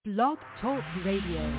Blog Talk Radio.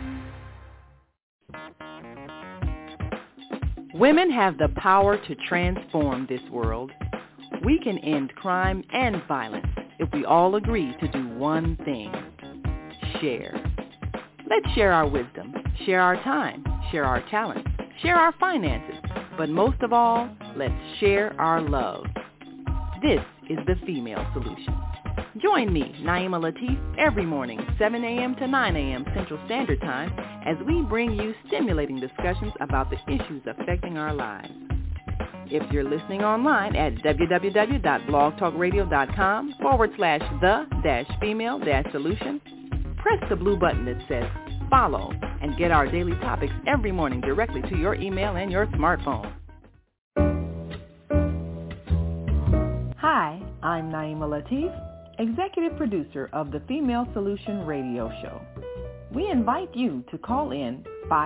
Women have the power to transform this world. We can end crime and violence if we all agree to do one thing: share. Let's share our wisdom, share our time, share our talents, share our finances, but most of all, let's share our love. This is the Female Solution. Join me, Naima Latif, every morning, 7 a.m. to 9 a.m. Central Standard Time, as we bring you stimulating discussions about the issues affecting our lives. If you're listening online at www.blogtalkradio.com/the-female-solution, press the blue button that says follow and get our daily topics every morning directly to your email and your smartphone. Hi, I'm Naima Latif, Executive Producer of the Female Solution Radio Show. We invite you to call in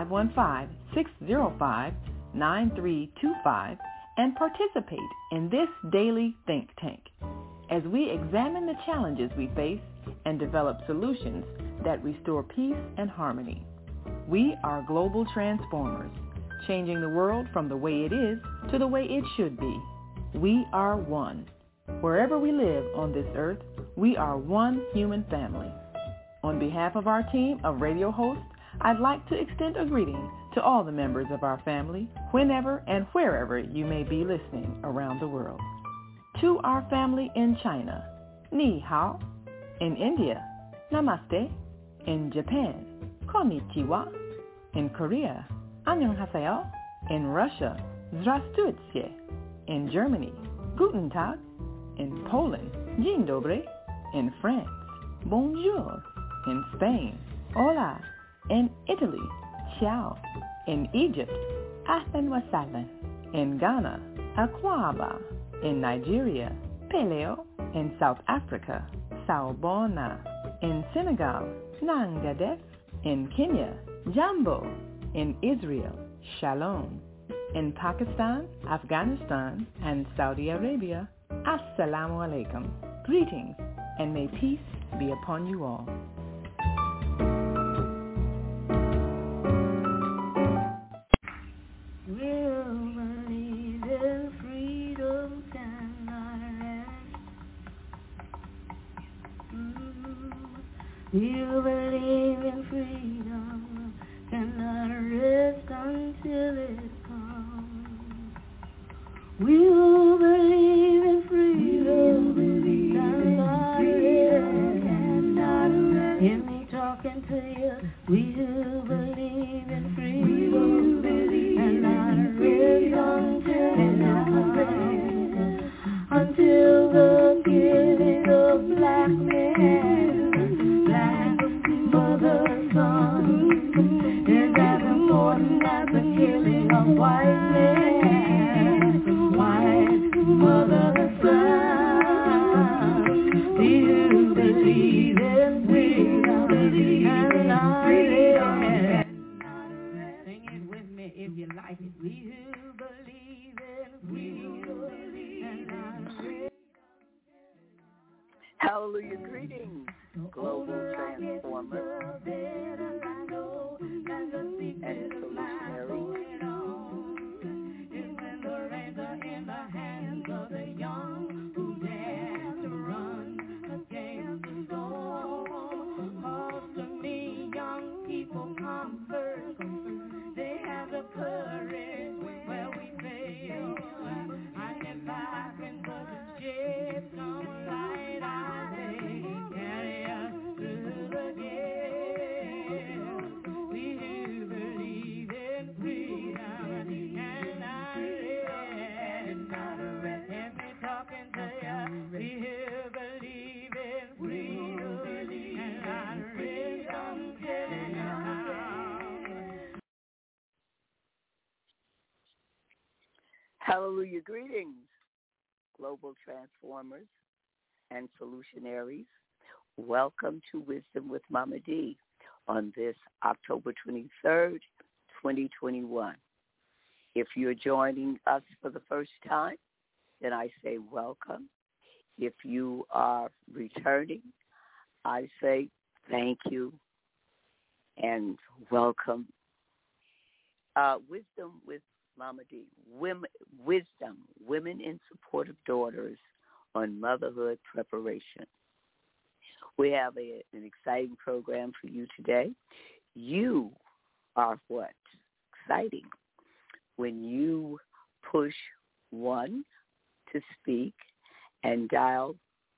515-605-9325 and participate in this daily think tank as we examine the challenges we face and develop solutions that restore peace and harmony. We are global transformers, changing the world from the way it is to the way it should be. We are one. Wherever we live on this earth, we are one human family. On behalf of our team of radio hosts, I'd like to extend a greeting to all the members of our family, whenever and wherever you may be listening around the world. To our family in China, Ni Hao. In India, Namaste. In Japan, Konnichiwa. In Korea, Annyeonghaseyo. In Russia, Здравствуйте. In Germany, Guten Tag. In Poland, Dzień dobry. In France, Bonjour. In Spain, Hola. In Italy, Ciao. In Egypt, Ahlan wa sahlan. In Ghana, Akwaba. In Nigeria, Peleo. In South Africa, Sawubona. In Senegal, Nangadef. In Kenya, Jambo. In Israel, Shalom. In Pakistan, Afghanistan, and Saudi Arabia, Assalamu alaikum. Greetings, and may peace be upon you all. You believe in freedom, cannot rest until it comes. You believe in freedom, cannot rest. Hear me talking to you. We who believe in freedom, cannot rest until the killing of black men. Mother, son, is as important as the killing of white men. White mother, son, do you believe in freedom and liberty? Sing it with me if you like it. We who believe in freedom and liberty. Hallelujah, greetings, global transformers and solutionaries. When the reins are in the hands of the young who dare to run against the storm. Cause to me, young people come first. They have the courage where we fail. I get back in the ship, come light out. Hallelujah, greetings, global transformers and solutionaries. Welcome to Wisdom with Mama D on this October 23rd, 2021. If you're joining us for the first time, then I say welcome. If you are returning, I say thank you, and welcome. Wisdom with Mama D. Wisdom, Women in Support of Daughters on Motherhood Preparation. We have an exciting program for you today. You are what? Exciting. When you push 1 to speak and dial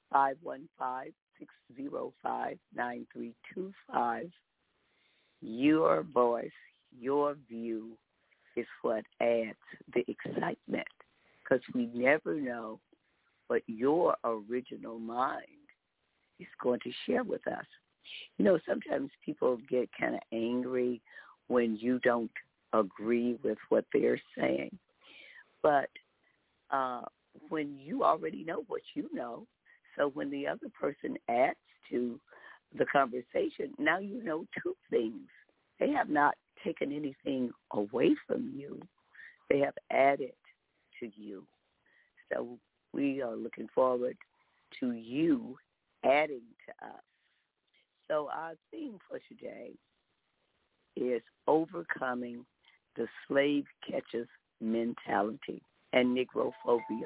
515-605-9325, your voice, your view is what adds the excitement, because we never know what your original mind is going to share with us. You know, sometimes people get kind of angry when you don't agree with what they're saying. But when you already know what you know, so when the other person adds to the conversation, now you know two things. They have not taken anything away from you. They have added to you. So we are looking forward to you adding to us. So our theme for today is overcoming the slave catcher's mentality and Negrophobia.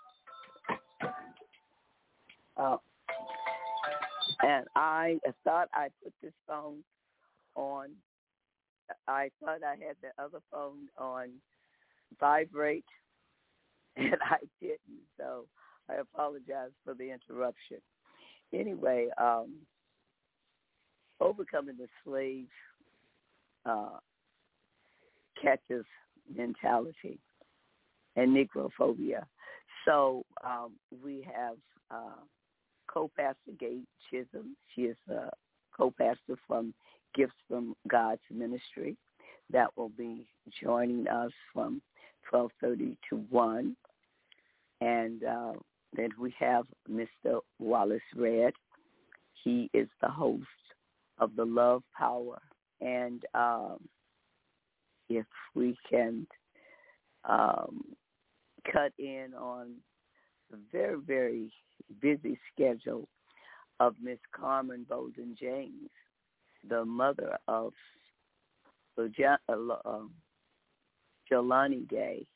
And I thought I put this phone on. I thought I had the other phone on vibrate, and I didn't. So I apologize for the interruption. Anyway, overcoming the slave catcher's mentality and Negrophobia. So we have co-pastor Gay Chisholm. She is a co-pastor from Gifts from God's Ministry that will be joining us from 12:30 to 1. And then we have Mr. Wallace Red. He is the host of the Love Power. And if we can cut in on the very, very busy schedule of Miss Carmen Bolden James, the mother of Jelani Day.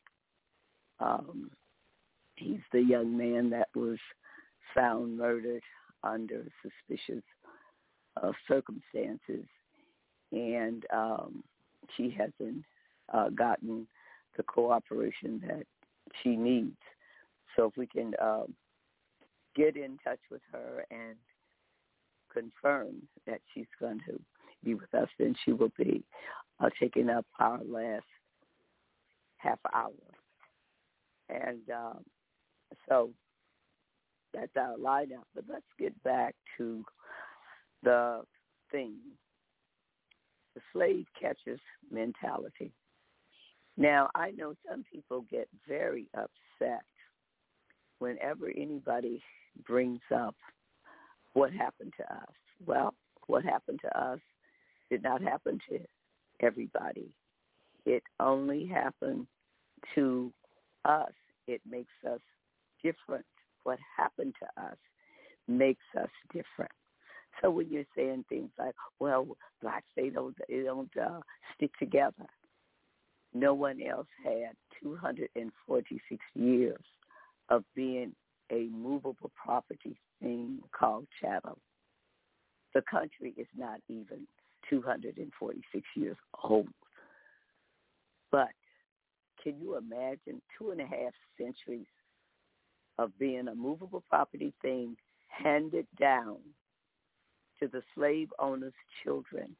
He's the young man that was found murdered under suspicious circumstances, and she hasn't gotten the cooperation that she needs. So if we can get in touch with her and confirm that she's going to be with us, then she will be taking up our last half hour. And so that's our lineup. But let's get back to the thing, the slave catcher's mentality. Now, I know some people get very upset whenever anybody brings up what happened to us. Well, what happened to us did not happen to everybody. It only happened to us. It makes us different. What happened to us makes us different. So when you're saying things like, well, blacks, they don't stick together. No one else had 246 years of being a movable property thing called chattel. The country is not even 246 years old. But can you imagine 2.5 centuries of being a movable property thing handed down to the slave owners' children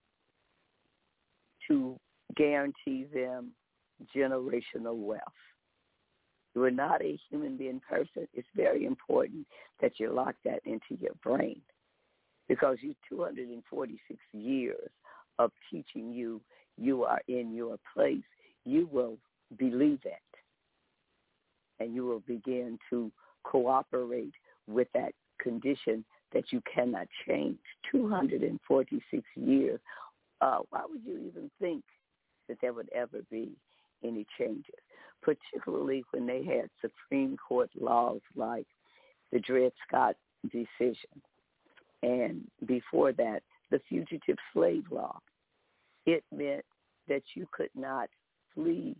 to guarantee them generational wealth? You are not a human being person. It's very important that you lock that into your brain, because you 246 years of teaching you are in your place. You will believe it, and you will begin to cooperate with that condition that you cannot change. 246 years. Why would you even think that there would ever be any changes, particularly when they had Supreme Court laws like the Dred Scott decision and before that, the Fugitive Slave Law. It meant that you could not flee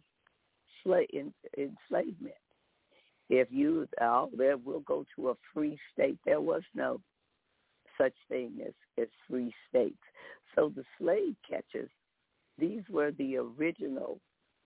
enslavement. If you, we'll go to a free state. There was no such thing as free states. So the slave catchers, these were the original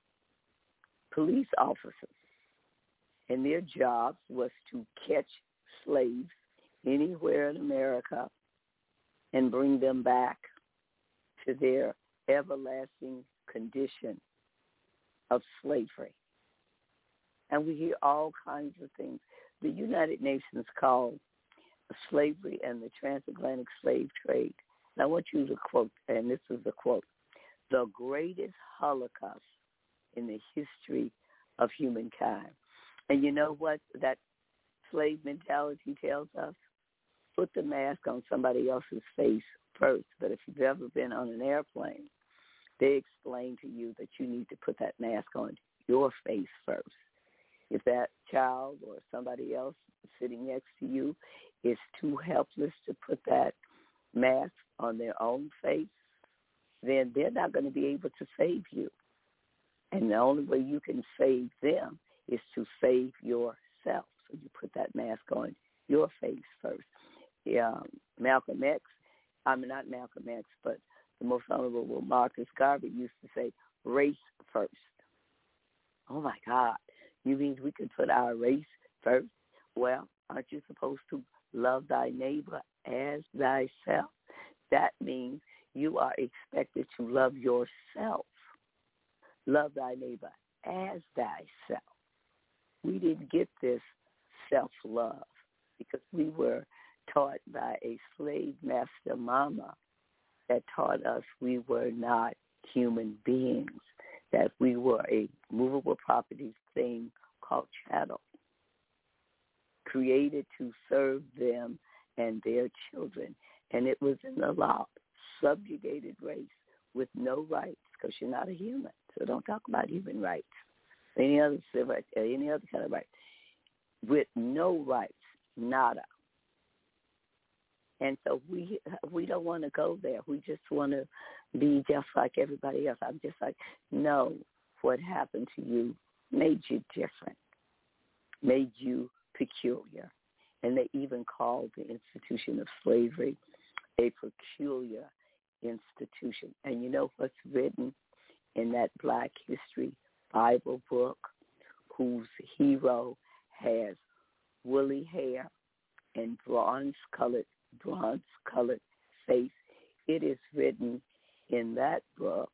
police officers, and their job was to catch slaves anywhere in America and bring them back to their everlasting condition of slavery. And we hear all kinds of things. The United Nations called slavery and the transatlantic slave trade. And I want you to quote, and this is a quote, the greatest Holocaust in the history of humankind. And you know what that slave mentality tells us? Put the mask on somebody else's face first. But if you've ever been on an airplane, they explain to you that you need to put that mask on your face first. If that child or somebody else sitting next to you is too helpless to put that mask on their own face, then they're not going to be able to save you. And the only way you can save them is to save yourself. So you put that mask on your face first. Malcolm X, not Malcolm X, but the most honorable Marcus Garvey used to say, race first. Oh, my God. You mean we can put our race first? Well, aren't you supposed to love thy neighbor as thyself? That means you are expected to love yourself. Love thy neighbor as thyself. We didn't get this self-love because we were taught by a slave master mama that taught us we were not human beings, that we were a movable property thing called chattel, created to serve them and their children. And it was in the law, subjugated race with no rights because you're not a human. So don't talk about human rights, any other civil, any other kind of rights. With no rights, nada. And so we don't want to go there. We just want to be just like everybody else. I'm just like, no, what happened to you made you different, made you peculiar. And they even called the institution of slavery a peculiar institution. And you know what's written in that Black History Bible book, whose hero has woolly hair and bronze-colored face? It is written in that book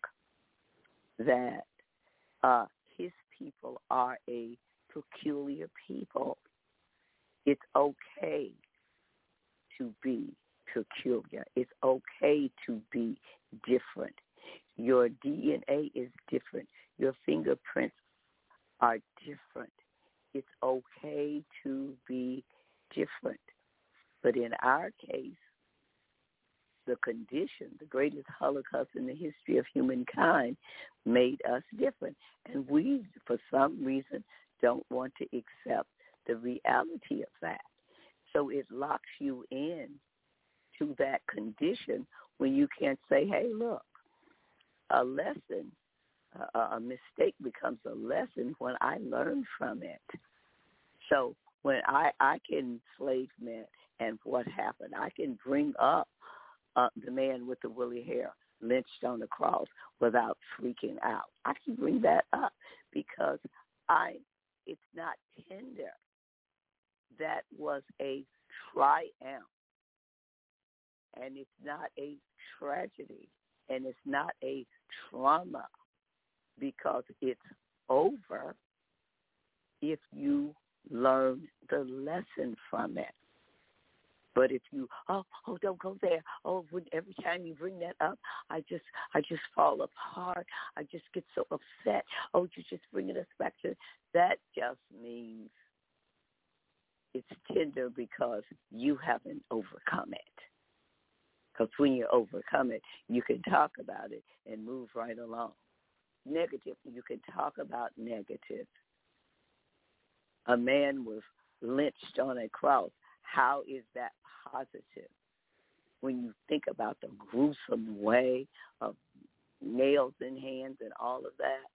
that his people are a peculiar people. It's okay to be peculiar. It's okay to be different. Your DNA is different. Your fingerprints are different. It's okay to be different. But in our case, the condition, the greatest Holocaust in the history of humankind, made us different. And we, for some reason, don't want to accept the reality of that. So it locks you in to that condition when you can't say, hey, look, a lesson, a mistake becomes a lesson when I learn from it. So when I can slave men and what happened, I can bring up the man with the woolly hair lynched on the cross without freaking out. I can bring that up because it's not tender. That was a triumph, and it's not a tragedy, and it's not a trauma, because it's over if you learn the lesson from it. But if you, don't go there. Every time you bring that up, I just fall apart. I just get so upset. You're just bringing us back to that. Just means it's tender because you haven't overcome it. Because when you overcome it, you can talk about it and move right along. Negative, you can talk about negative. A man was lynched on a cross. How is that positive? when you think about the gruesome way of nails in hands and all of that.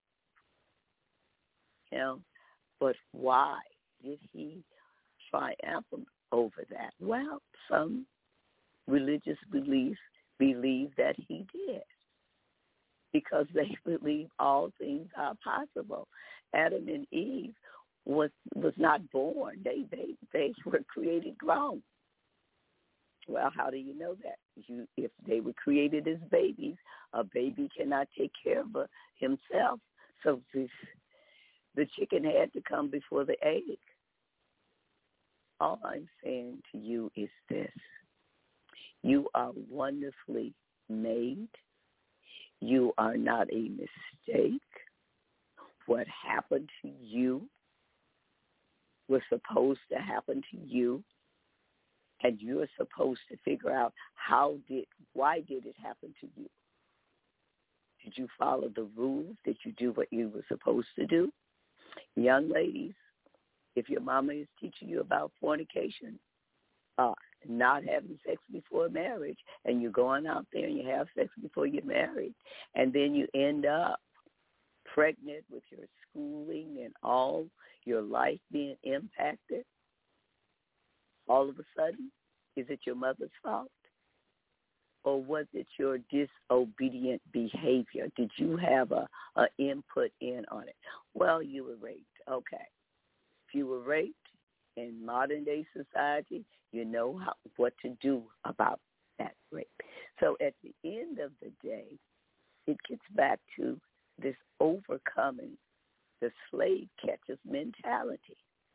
But why did he triumph over that? Well, some religious beliefs believe that he did, because they believe all things are possible. Adam and Eve was not born. They were created grown. Well, how do you know that? If they were created as babies, a baby cannot take care of himself. So the chicken had to come before the egg. All I'm saying to you is this. You are wonderfully made. You are not a mistake. What happened to you was supposed to happen to you, and you're supposed to figure out why did it happen to you? Did you follow the rules? Did you do what you were supposed to do? Young ladies, if your mama is teaching you about fornication, not having sex before marriage, and you're going out there and you have sex before you're married, and then you end up pregnant with your schooling and all your life being impacted, all of a sudden, is it your mother's fault? Or was it your disobedient behavior? Did you have a input in on it? Well, you were raped. Okay. If you were raped in modern-day society, you know what to do about that rape. So at the end of the day, it gets back to this overcoming the slave catcher's mentality.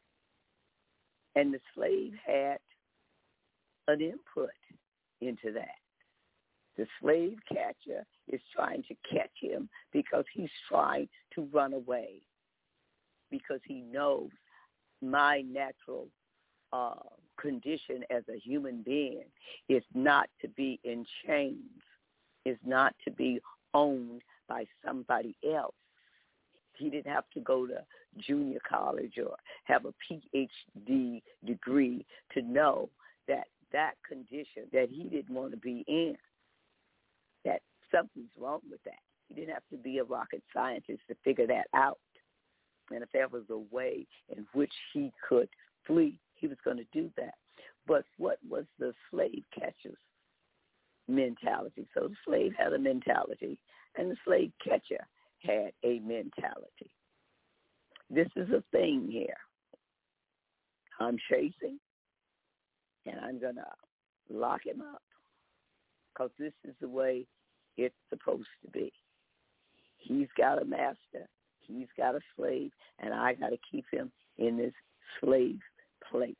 And the slave had an input into that. The slave catcher is trying to catch him because he's trying to run away, because he knows my natural condition as a human being is not to be in chains, is not to be owned by somebody else. He didn't have to go to junior college or have a PhD degree to know that condition that he didn't want to be in, that something's wrong with that. He didn't have to be a rocket scientist to figure that out. And if there was a way in which he could flee, he was going to do that. But what was the slave catcher's mentality? So the slave had a mentality, and the slave catcher had a mentality. This is a thing here. I'm chasing, and I'm going to lock him up, because this is the way it's supposed to be. He's got a master. He's got a slave, and I got to keep him in this slave place.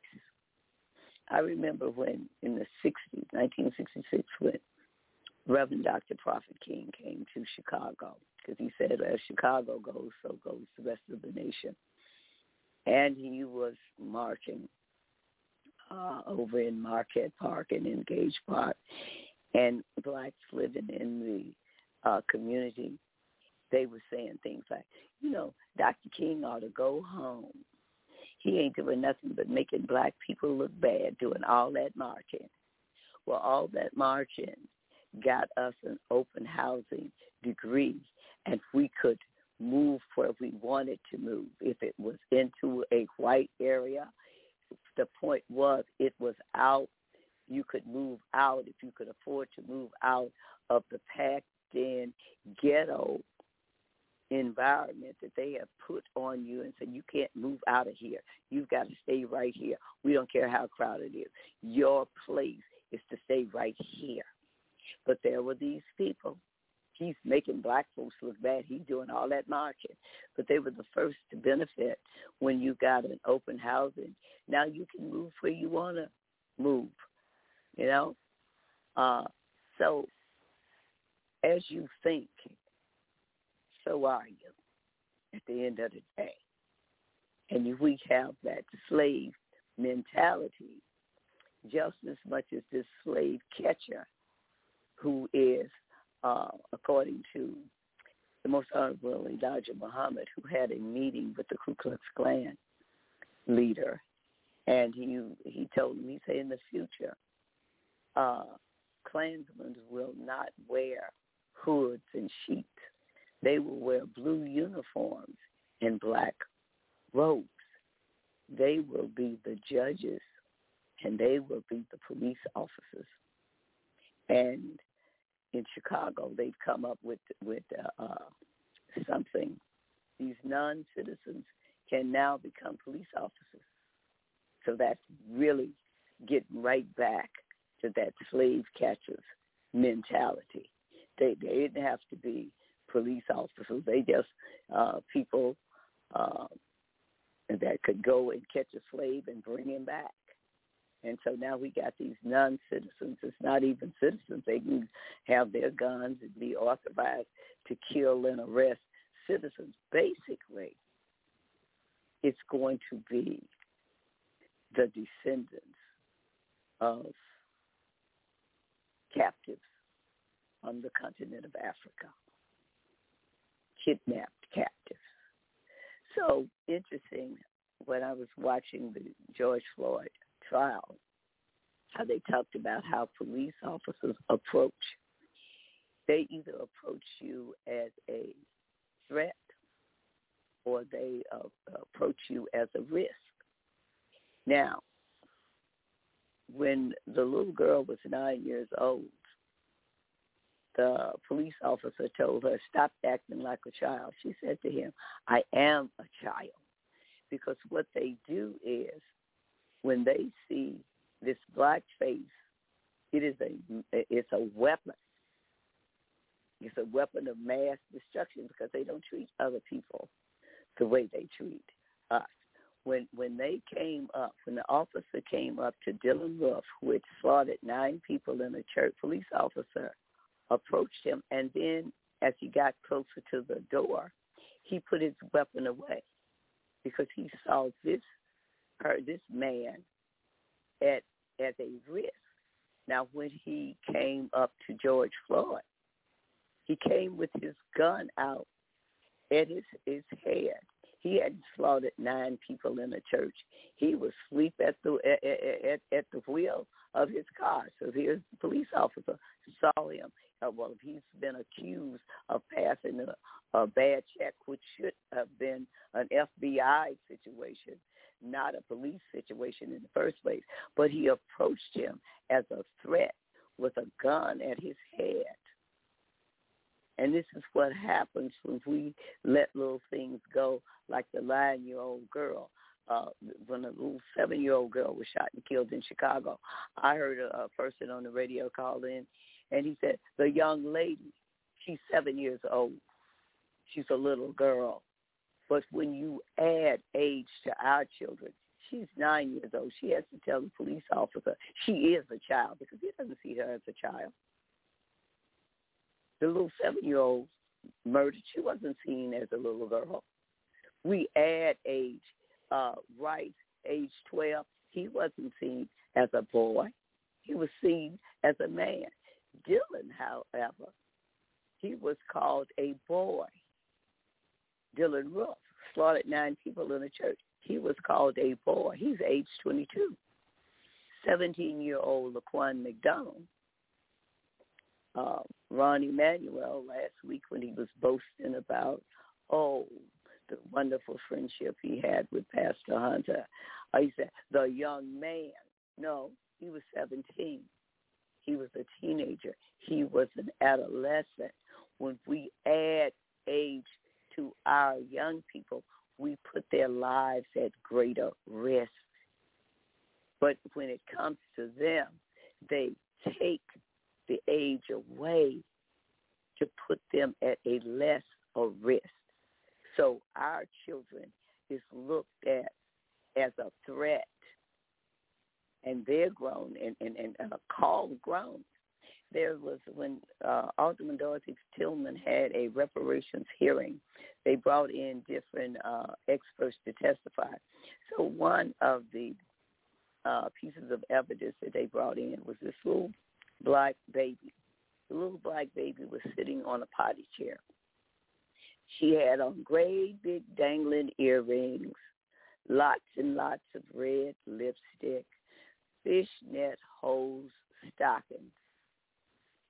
I remember when, in the 60s, 1966, when Reverend Dr. Prophet King came to Chicago, because he said, as Chicago goes, so goes the rest of the nation. And he was marching over in Marquette Park and in Gage Park, and blacks living in the community, they were saying things like, Dr. King ought to go home. He ain't doing nothing but making black people look bad, doing all that marching. Well, all that marching got us an open housing degree, and we could move where we wanted to move. If it was into a white area, the point was it was out. You could move out if you could afford to move out of the packed-in ghetto environment that they have put on you and said, you can't move out of here. You've got to stay right here. We don't care how crowded it is. Your place is to stay right here. But there were these people. He's making black folks look bad. He's doing all that marching. But they were the first to benefit when you got an open housing. Now you can move where you want to move, So as you think, so are you at the end of the day. And we have that slave mentality just as much as this slave catcher who is, according to the Most Honorable Elijah Muhammad, who had a meeting with the Ku Klux Klan leader. And he told him, he said, in the future, Klansmen will not wear hoods and sheets. They will wear blue uniforms and black robes. They will be the judges, and they will be the police officers. And in Chicago, they've come up with something. These non-citizens can now become police officers. So that's really getting right back to that slave catchers mentality. They didn't have to be police officers. They just people that could go and catch a slave and bring him back. And so now we got these non-citizens. It's not even citizens. They can have their guns and be authorized to kill and arrest citizens. Basically, it's going to be the descendants of captives on the continent of Africa, kidnapped captives. So interesting when I was watching the George Floyd trial, how they talked about how police officers approach. They either approach you as a threat or they approach you as a risk. Now, when the little girl was 9 years old, the police officer told her, "Stop acting like a child." She said to him, "I am a child." Because what they do is, when they see this black face, it's a weapon. It's a weapon of mass destruction because they don't treat other people the way they treat us. When they came up, when the officer came up to Dylan Roof, who had slaughtered 9 people in a church, police officer approached him, and then as he got closer to the door, he put his weapon away because he saw this man as a risk. Now, when he came up to George Floyd, he came with his gun out at his head. He had slaughtered 9 people in a church. He was asleep at the wheel of his car. So here's the police officer saw him. Well, he's been accused of passing a bad check, which should have been an FBI situation, not a police situation in the first place. But he approached him as a threat with a gun at his head. And this is what happens when we let little things go, like the 9-year-old girl. When a little 7-year-old girl was shot and killed in Chicago, I heard a person on the radio call in, and he said, the young lady, she's 7 years old. She's a little girl. But when you add age to our children, she's 9 years old. She has to tell the police officer she is a child because he doesn't see her as a child. The little 7-year-old murdered, she wasn't seen as a little girl. We add age, Rice, age 12, he wasn't seen as a boy. He was seen as a man. Dylan, however, he was called a boy. Dylan Roof slaughtered 9 people in a church. He was called a boy. He's age 22. 17-year-old Laquan McDonald, Ron Emanuel last week when he was boasting about, the wonderful friendship he had with Pastor Hunter. He said, the young man. No, he was 17. He was a teenager. He was an adolescent. When we add age to our young people, we put their lives at greater risk. But when it comes to them, they take the age away to put them at a less of risk. So our children is looked at as a threat, and they're grown and called grown. There was when Alderman Dorothy Tillman had a reparations hearing, they brought in different experts to testify. So one of the pieces of evidence that they brought in was this little black baby. The little black baby was sitting on a potty chair. She had on great big dangling earrings, lots and lots of red lipstick, fishnet hose stockings.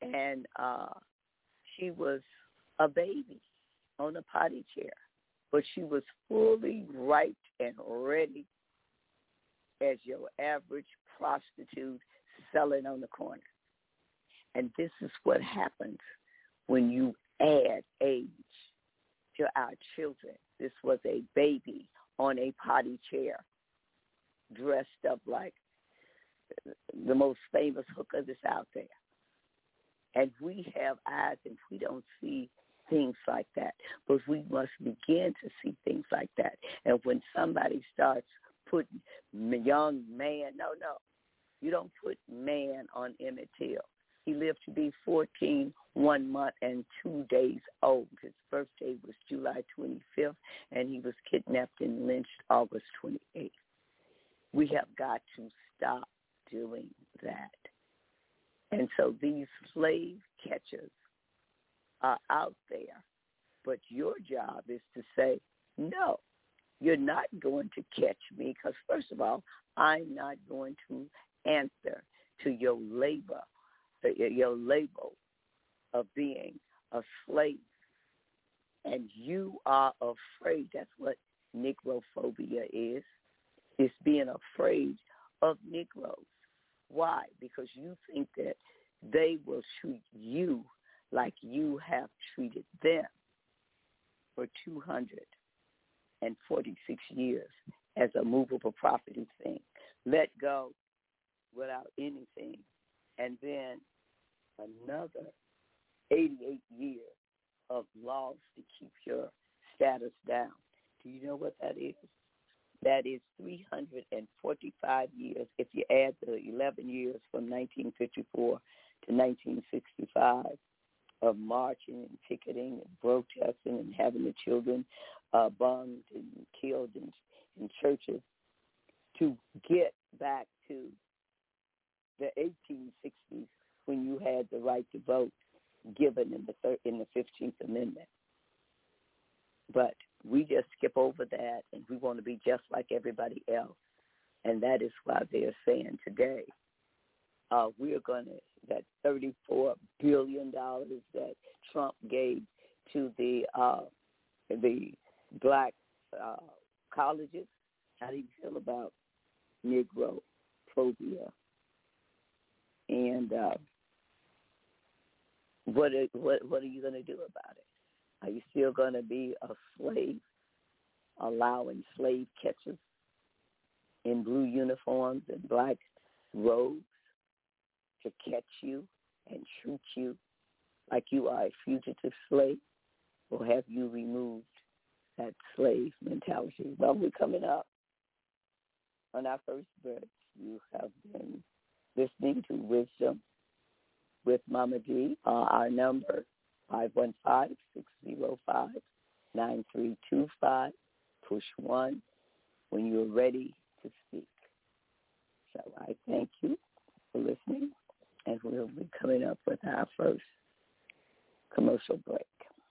and she was a baby on a potty chair, but she was fully ripe and ready as your average prostitute selling on the corner. And this is what happens when you add age to our children. This was a baby on a potty chair, dressed up like the most famous hooker that's out there. And we have eyes and we don't see things like that, but we must begin to see things like that. And when somebody starts putting young man, no, you don't put man on Emmett Till. He lived to be 14, 1 month, and 2 days old. His birthday was July 25th, and he was kidnapped and lynched August 28th. We have got to stop doing that. And so these slave catchers are out there, but your job is to say, no, you're not going to catch me because, first of all, I'm not going to answer to your label of being a slave. And you are afraid. That's what Negrophobia is. It's being afraid of Negroes. Why? Because you think that they will treat you like you have treated them for 246 years as a movable property thing. Let go without anything. And then another 88 years of laws to keep your status down. Do you know what that is? That is 345 years if you add the 11 years from 1954 to 1965 of marching and picketing and protesting and having the children bombed and killed in churches to get back to the 1860s when you had the right to vote given in the 15th Amendment. But we just skip over that, and we want to be just like everybody else. And that is why they're saying today we're going to, that $34 billion that Trump gave to the black colleges. How do you feel about Negrophobia? And what are you going to do about it? Are you still going to be a slave, allowing slave catchers in blue uniforms and black robes to catch you and treat you like you are a fugitive slave? Or have you removed that slave mentality? Well, we're coming up on our first verse. You have been listening to Wisdom with Mama D. Our number, 515-605-9325. Push 1 when you're ready to speak. So I thank you for listening, and we'll be coming up with our first commercial break.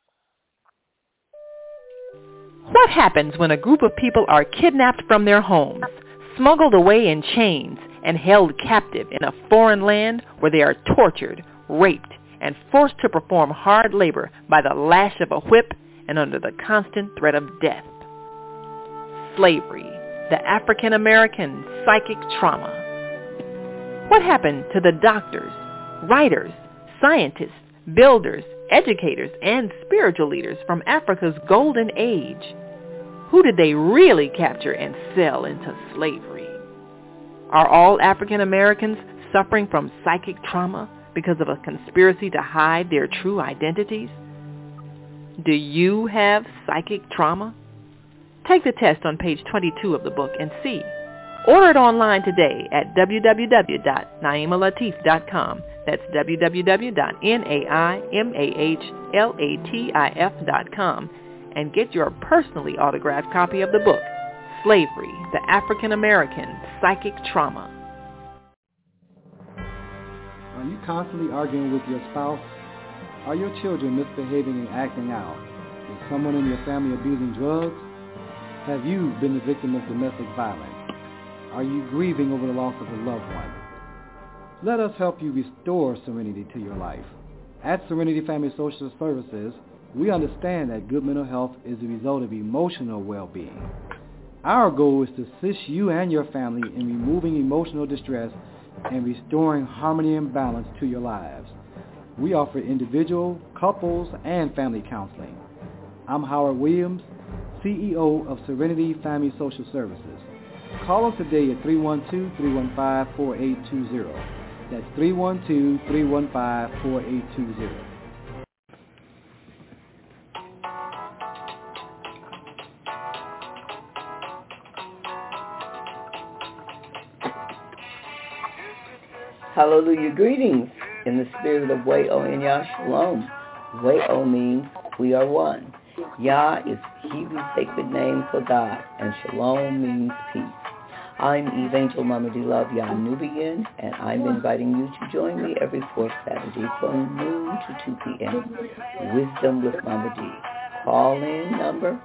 What happens when a group of people are kidnapped from their homes, smuggled away in chains, and held captive in a foreign land where they are tortured, raped, and forced to perform hard labor by the lash of a whip and under the constant threat of death? Slavery, the African-American psychic trauma. What happened to the doctors, writers, scientists, builders, educators, and spiritual leaders from Africa's golden age? Who did they really capture and sell into slavery? Are all African Americans suffering from psychic trauma because of a conspiracy to hide their true identities? Do you have psychic trauma? Take the test on page 22 of the book and see. Order it online today at www.naimalatif.com. That's www.naimalatif.com, and get your personally autographed copy of the book, Slavery, the African American Psychic Trauma. Are you constantly arguing with your spouse? Are your children misbehaving and acting out? Is someone in your family abusing drugs? Have you been the victim of domestic violence? Are you grieving over the loss of a loved one? Let us help you restore serenity to your life. At Serenity Family Social Services, we understand that good mental health is the result of emotional well-being. Our goal is to assist you and your family in removing emotional distress and restoring harmony and balance to your lives. We offer individual, couples, and family counseling. I'm Howard Williams, CEO of Serenity Family Social Services. Call us today at 312-315-4820. That's 312-315-4820. Hallelujah. Greetings in the spirit of Way-O and Yah Shalom. Way-O means we are one. Yah is Hebrew sacred name for God, and Shalom means peace. I'm Evangel Mama D. Love Yah Nubian, and I'm inviting you to join me every fourth Saturday from noon to 2 p.m. Wisdom with Mama D. Call-in number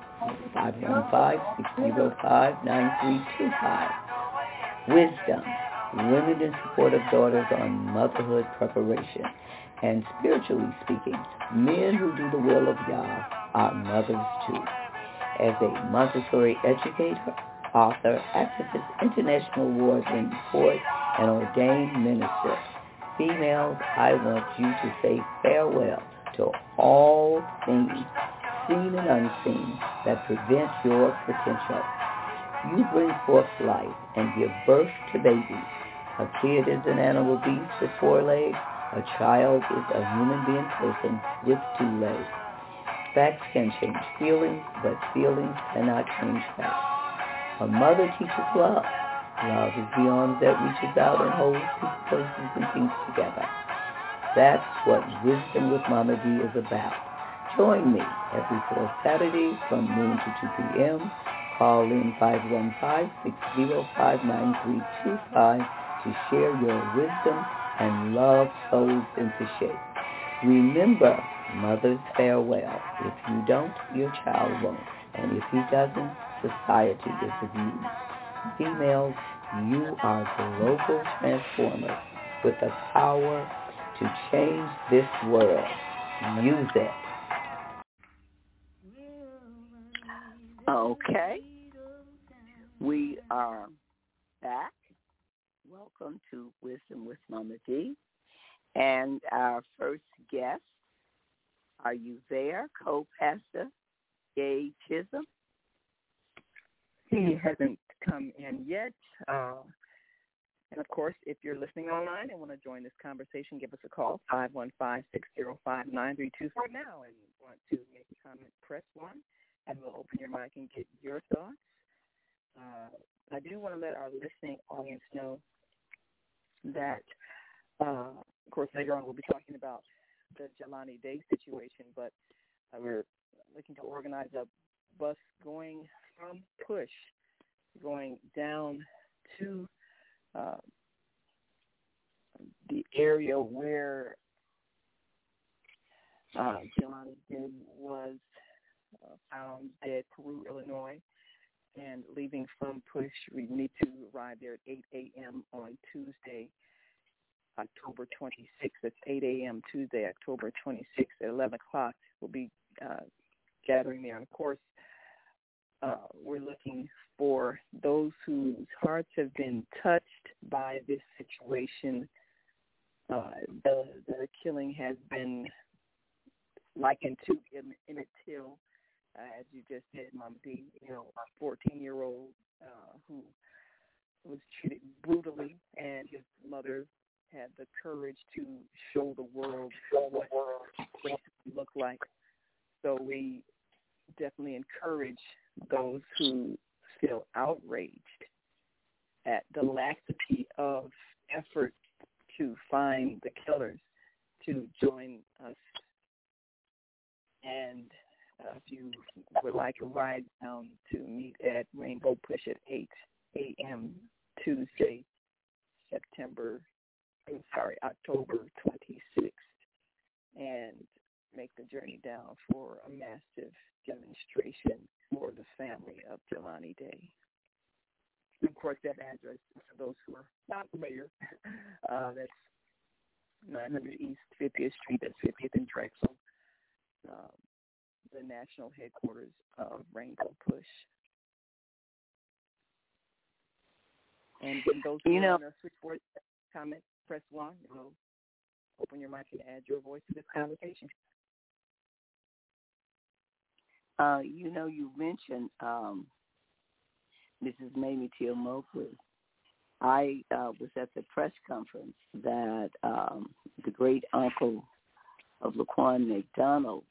515-605-9325. Wisdom. Women in support of daughters on motherhood preparation. And spiritually speaking, men who do the will of Yah are mothers too. As a Montessori educator, author, activist, international award-winning poet, and ordained minister, females, I want you to say farewell to all things, seen and unseen, that prevent your potential. You bring forth life and give birth to babies. A kid is an animal beast with 4 legs. A child is a human being person with 2 legs. Facts can change feelings, but feelings cannot change facts. A mother teaches love. Love is the arm that reaches out and holds people, places, and things together. That's what Wisdom with Mama D is about. Join me every fourth Saturday from noon to 2 p.m. Call in 515-605-9325 to share your wisdom and love souls into shape. Remember, mother's farewell. If you don't, your child won't. And if he doesn't, society is abused. Females, you are global transformers with the power to change this world. Use it. Okay. We are back. Welcome to Wisdom with Mama D. And our first guest, are you there, co-pastor Gay Chisholm? He hasn't come in yet. And, of course, if you're listening online and want to join this conversation, give us a call, 515-605-9324 now. And want to make a comment, press 1, and we'll open your mic and get your thoughts. I do want to let our listening audience know that, of course, later on we'll be talking about the Jelani Day situation, but we're looking to organize a bus going from Push, going down to the area where Jelani Day was found dead, Peru, Illinois, and leaving from Push. We need to arrive there at 8 a.m. on Tuesday, October 26th. That's 8 a.m. Tuesday, October 26th at 11 o'clock. We'll be gathering there. And, of course, we're looking for those whose hearts have been touched by this situation. The killing has been likened to Emmett Till, as you just said, Mama D, a 14-year-old who was treated brutally, and his mother had the courage to show the world what racism looked like. So we definitely encourage those who feel outraged at the laxity of effort to find the killers to join us. And if you would like a ride down to meet at Rainbow Push at 8 a.m. Tuesday, October 26th, and make the journey down for a massive demonstration for the family of Jelani Day. Of course, that address, for those who are not familiar, that's 900 East 50th Street, that's 50th and Drexel, the national headquarters of Rainbow Push. And when those on the switchboard comment, press 1. We'll open your mic and add your voice to this conversation. You mentioned Mrs. Mamie Till Mobley. I was at the press conference that the great uncle of Laquan McDonald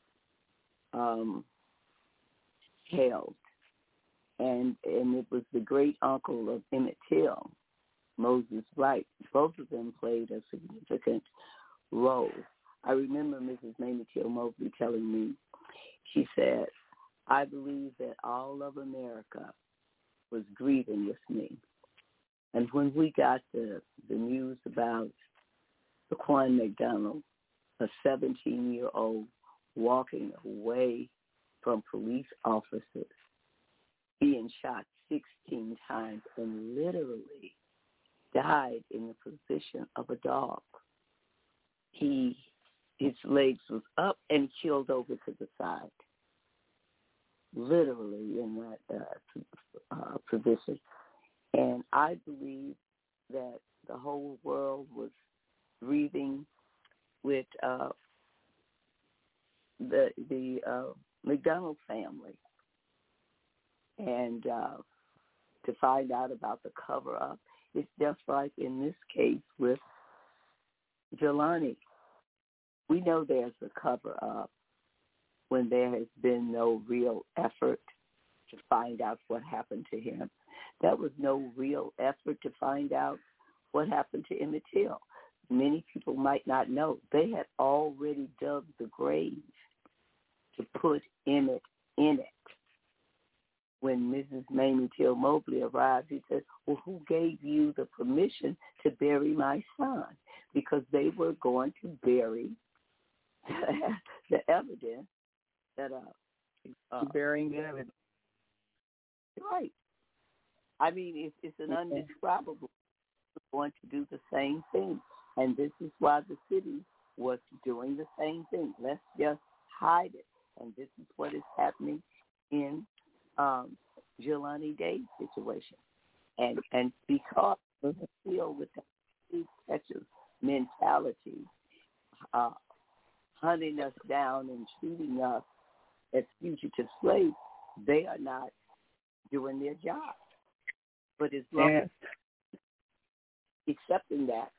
held, and it was the great uncle of Emmett Till, Moses Wright. Both of them played a significant role. I remember Mrs. Mamie Till Mobley telling me, she said, I believe that all of America was grieving with me. And when we got the news about Laquan McDonald, a 17-year-old walking away from police officers, being shot 16 times and literally died in the position of a dog. His legs was up and killed over to the side, literally in that position. And I believe that the whole world was grieving with the McDonald family, and to find out about the cover-up, it's just like in this case with Jelani. We know there's a cover-up when there has been no real effort to find out what happened to him. That was no real effort to find out what happened to Emmett Till. Many people might not know. They had already dug the grave to put Emmett in it. When Mrs. Mamie Till Mobley arrived, he said, well, who gave you the permission to bury my son? Because they were going to bury the evidence that burying the evidence. Right. I mean, it's an undescribable. We're going to do the same thing. And this is why the city was doing the same thing. Let's just hide it. And this is what is happening in Jelani Day's situation. And because we deal with that Texas mentality, hunting us down and treating us as fugitive slaves, they are not doing their job. But as long as accepting that,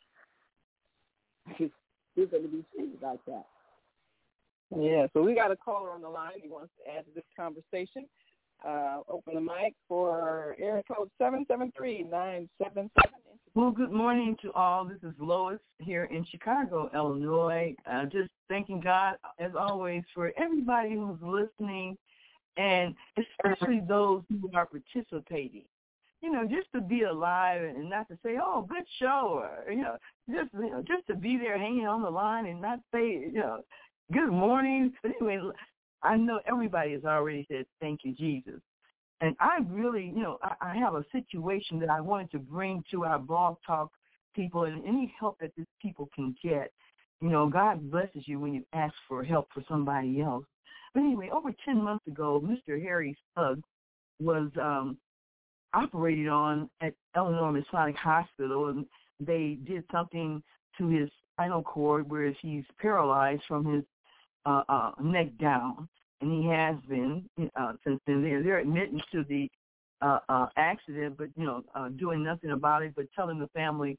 we're going to be treated like that. Yeah, so we got a caller on the line. He wants to add to this conversation. Open the mic for area code 773-977. Well, good morning to all. This is Lois here in Chicago, Illinois. Just thanking God, as always, for everybody who's listening, and especially those who are participating. Just to be alive and not to say, "Oh, good show," or just to be there hanging on the line and not say, good morning. But anyway, I know everybody has already said, thank you, Jesus. And I really, I have a situation that I wanted to bring to our Blog Talk people, and any help that these people can get. God blesses you when you ask for help for somebody else. But anyway, over 10 months ago, Mr. Harry Sugg was operated on at Illinois Masonic Hospital, and they did something to his spinal cord where he's paralyzed from his neck down, and he has been since then. They're admitting to the accident, but doing nothing about it, but telling the family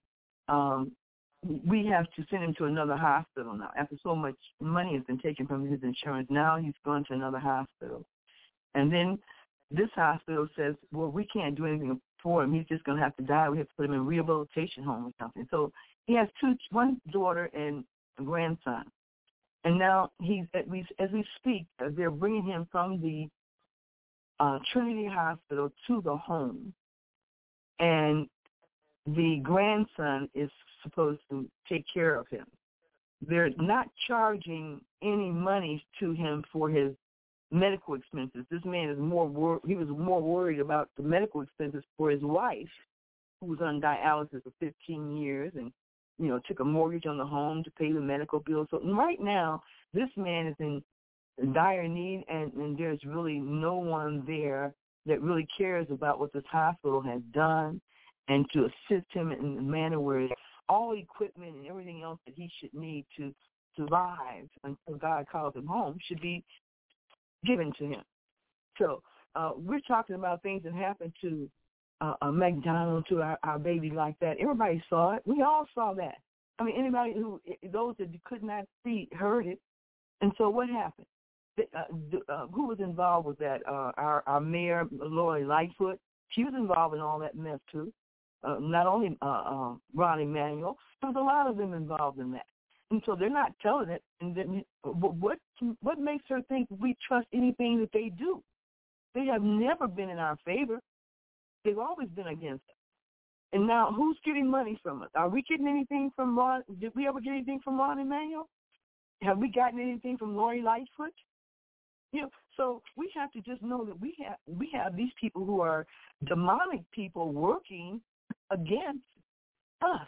we have to send him to another hospital now. After so much money has been taken from his insurance, now he's going to another hospital. And then this hospital says, well, we can't do anything for him. He's just going to have to die. We have to put him in a rehabilitation home or something. So he has one daughter and a grandson. And now as we speak, they're bringing him from the Trinity Hospital to the home. And the grandson is supposed to take care of him. They're not charging any money to him for his medical expenses. This man is he was more worried about the medical expenses for his wife, who was on dialysis for 15 years, and took a mortgage on the home to pay the medical bills. So right now, this man is in dire need, and there's really no one there that really cares about what this hospital has done and to assist him in a manner where all equipment and everything else that he should need to survive until God calls him home should be given to him. So we're talking about things that happened to McDonald, to our baby like that. Everybody saw it. We all saw that. I mean, those that could not see heard it. And so what happened? Who was involved with that? Our mayor, Lori Lightfoot. She was involved in all that mess too. Not only Ron Emanuel, there was a lot of them involved in that. And so they're not telling it. And then what makes her think we trust anything that they do? They have never been in our favor. They've always been against us. And now who's getting money from us? Are we getting anything from Ron? Did we ever get anything from Ron Emanuel? Have we gotten anything from Lori Lightfoot? So we have to just know that we have these people who are demonic people working against us.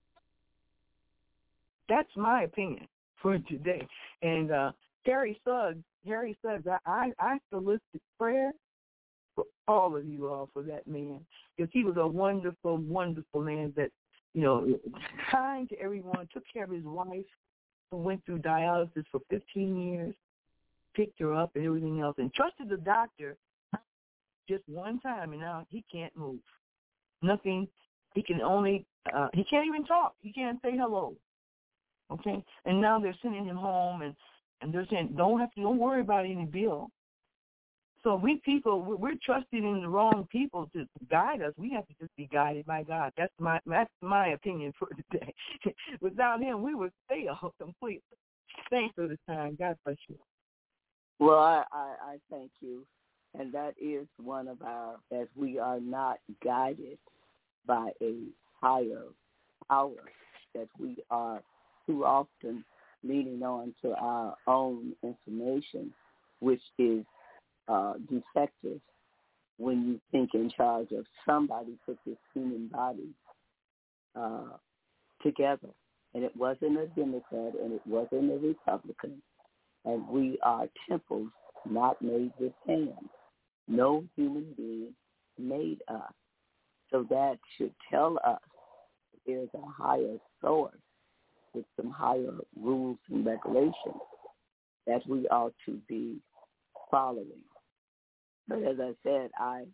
That's my opinion for today. And Harry Suggs, I solicit prayer for all of you all for that man, because he was a wonderful, wonderful man that, kind to everyone, took care of his wife, who went through dialysis for 15 years, picked her up and everything else, and trusted the doctor just one time, and now he can't move. Nothing. He can only, he can't even talk. He can't say hello. Okay? And now they're sending him home, and they're saying, don't worry about any bill. So we people, we're trusting in the wrong people to guide us. We have to just be guided by God. That's my opinion for today. Without him, we would fail completely. Thanks for the time. God bless you. Well, I thank you. And that is one of as we are not guided by a higher power, that we are too often leaning on to our own information, which is defective when you think in charge of somebody put this human body together. And it wasn't a Democrat and it wasn't a Republican. And we are temples not made with hands. No human being made us. So that should tell us there's a higher source with some higher rules and regulations that we ought to be following. But as I said,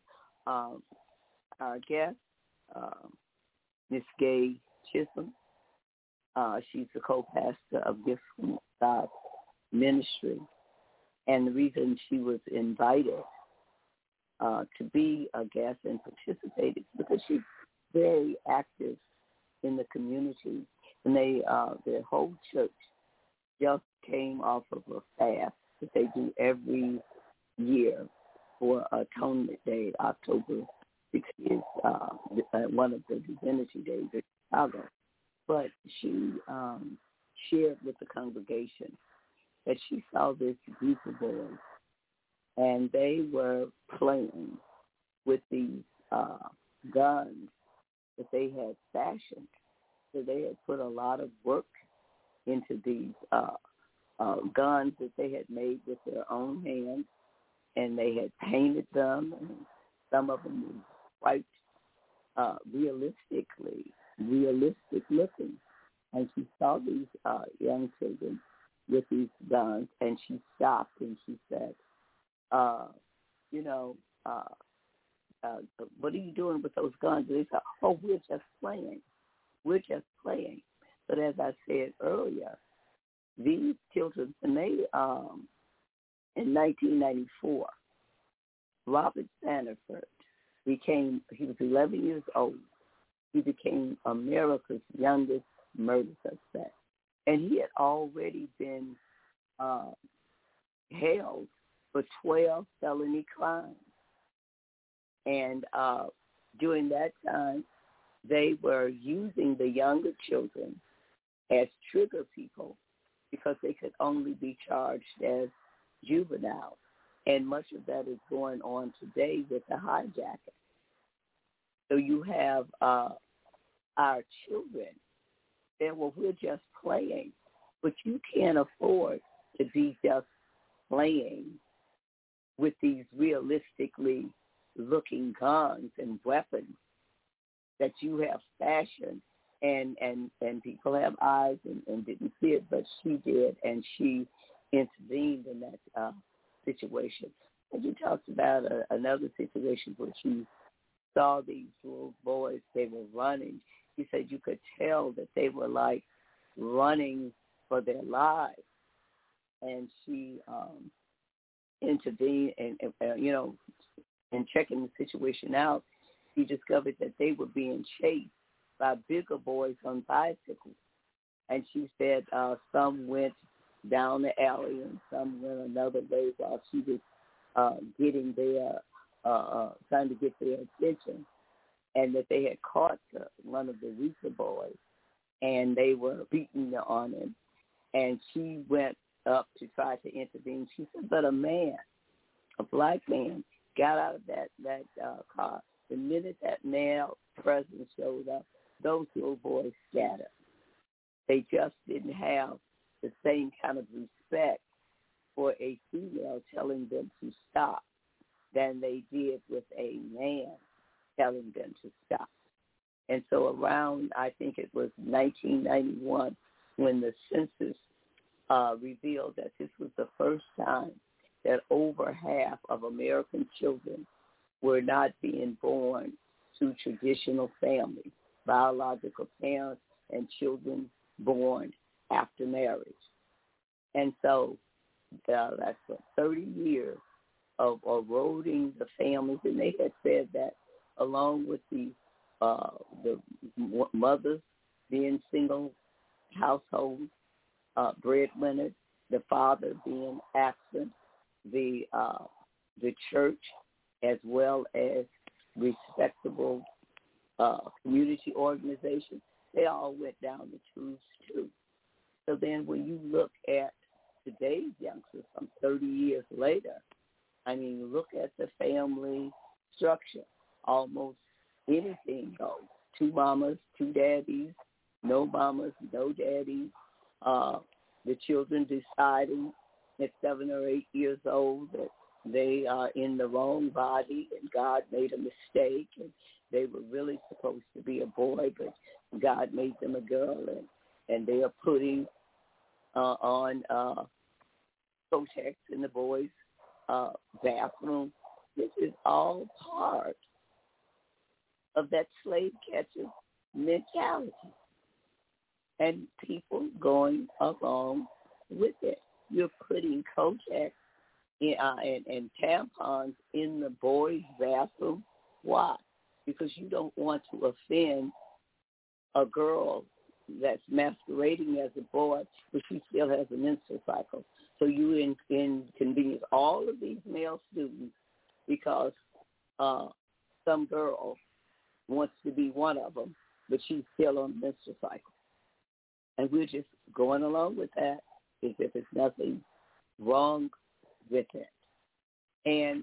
our guest, Miss Gay Chisholm, she's the co-pastor of Gifts from God Ministry. And the reason she was invited to be a guest and participate is because she's very active in the community. And their whole church just came off of a fast that they do every year for Atonement Day. October 6th is one of the divinity days in Chicago. But she shared with the congregation that she saw this group of boys, and they were playing with these guns that they had fashioned. So they had put a lot of work into these guns that they had made with their own hands, and they had painted them, and some of them were quite realistic looking. And she saw these young children with these guns, and she stopped and she said, what are you doing with those guns? And they said, oh, we're just playing. We're just playing. But as I said earlier, these children, and they, in 1994, Robert Sanford he was 11 years old. He became America's youngest murder suspect. And he had already been held for 12 felony crimes. And during that time, they were using the younger children as trigger people because they could only be charged as juveniles. And much of that is going on today with the hijacking. So you have our children said, well, we're just playing. But you can't afford to be just playing with these realistically looking guns and weapons that you have fashioned, and people have eyes and didn't see it, but she did, and she intervened in that situation. And you talked about another situation where she saw these little boys, they were running. He said you could tell that they were like running for their lives. And she intervened and in checking the situation out, he discovered that they were being chased by bigger boys on bicycles. And she said some went down the alley and some went another way while she was getting their, trying to get their attention, and that they had caught one of the weaker boys, and they were beating on him. And she went up to try to intervene. She said, but a man, a black man, got out of that car. The minute that male presence showed up, those little boys scattered. They just didn't have the same kind of respect for a female telling them to stop than they did with a man telling them to stop. And so around, I think it was 1991, when the census revealed that this was the first time that over half of American children were not being born to traditional families, biological parents and children born after marriage. And so that's 30 years of eroding the families. And they had said that along with the mothers being single households, breadwinners, the father being absent, the church, as well as respectable community organizations, they all went down the tubes too. So then when you look at today's youngsters from 30 years later, I mean, look at the family structure. Almost anything goes. 2 mamas, 2 daddies, no mamas, no daddies. The children deciding at 7 or 8 years old that they are in the wrong body and God made a mistake and they were really supposed to be a boy, but God made them a girl, and they are putting on Kotex in the boys' bathroom. This is all part of that slave catcher mentality, and people going along with it. You're putting Kotex and tampons in the boys' bathroom. Why? Because you don't want to offend a girl that's masquerading as a boy, but she still has a menstrual cycle. So you inconvenience all of these male students because some girl wants to be one of them, but she's still on the menstrual cycle. And we're just going along with that as if there's nothing wrong with it. And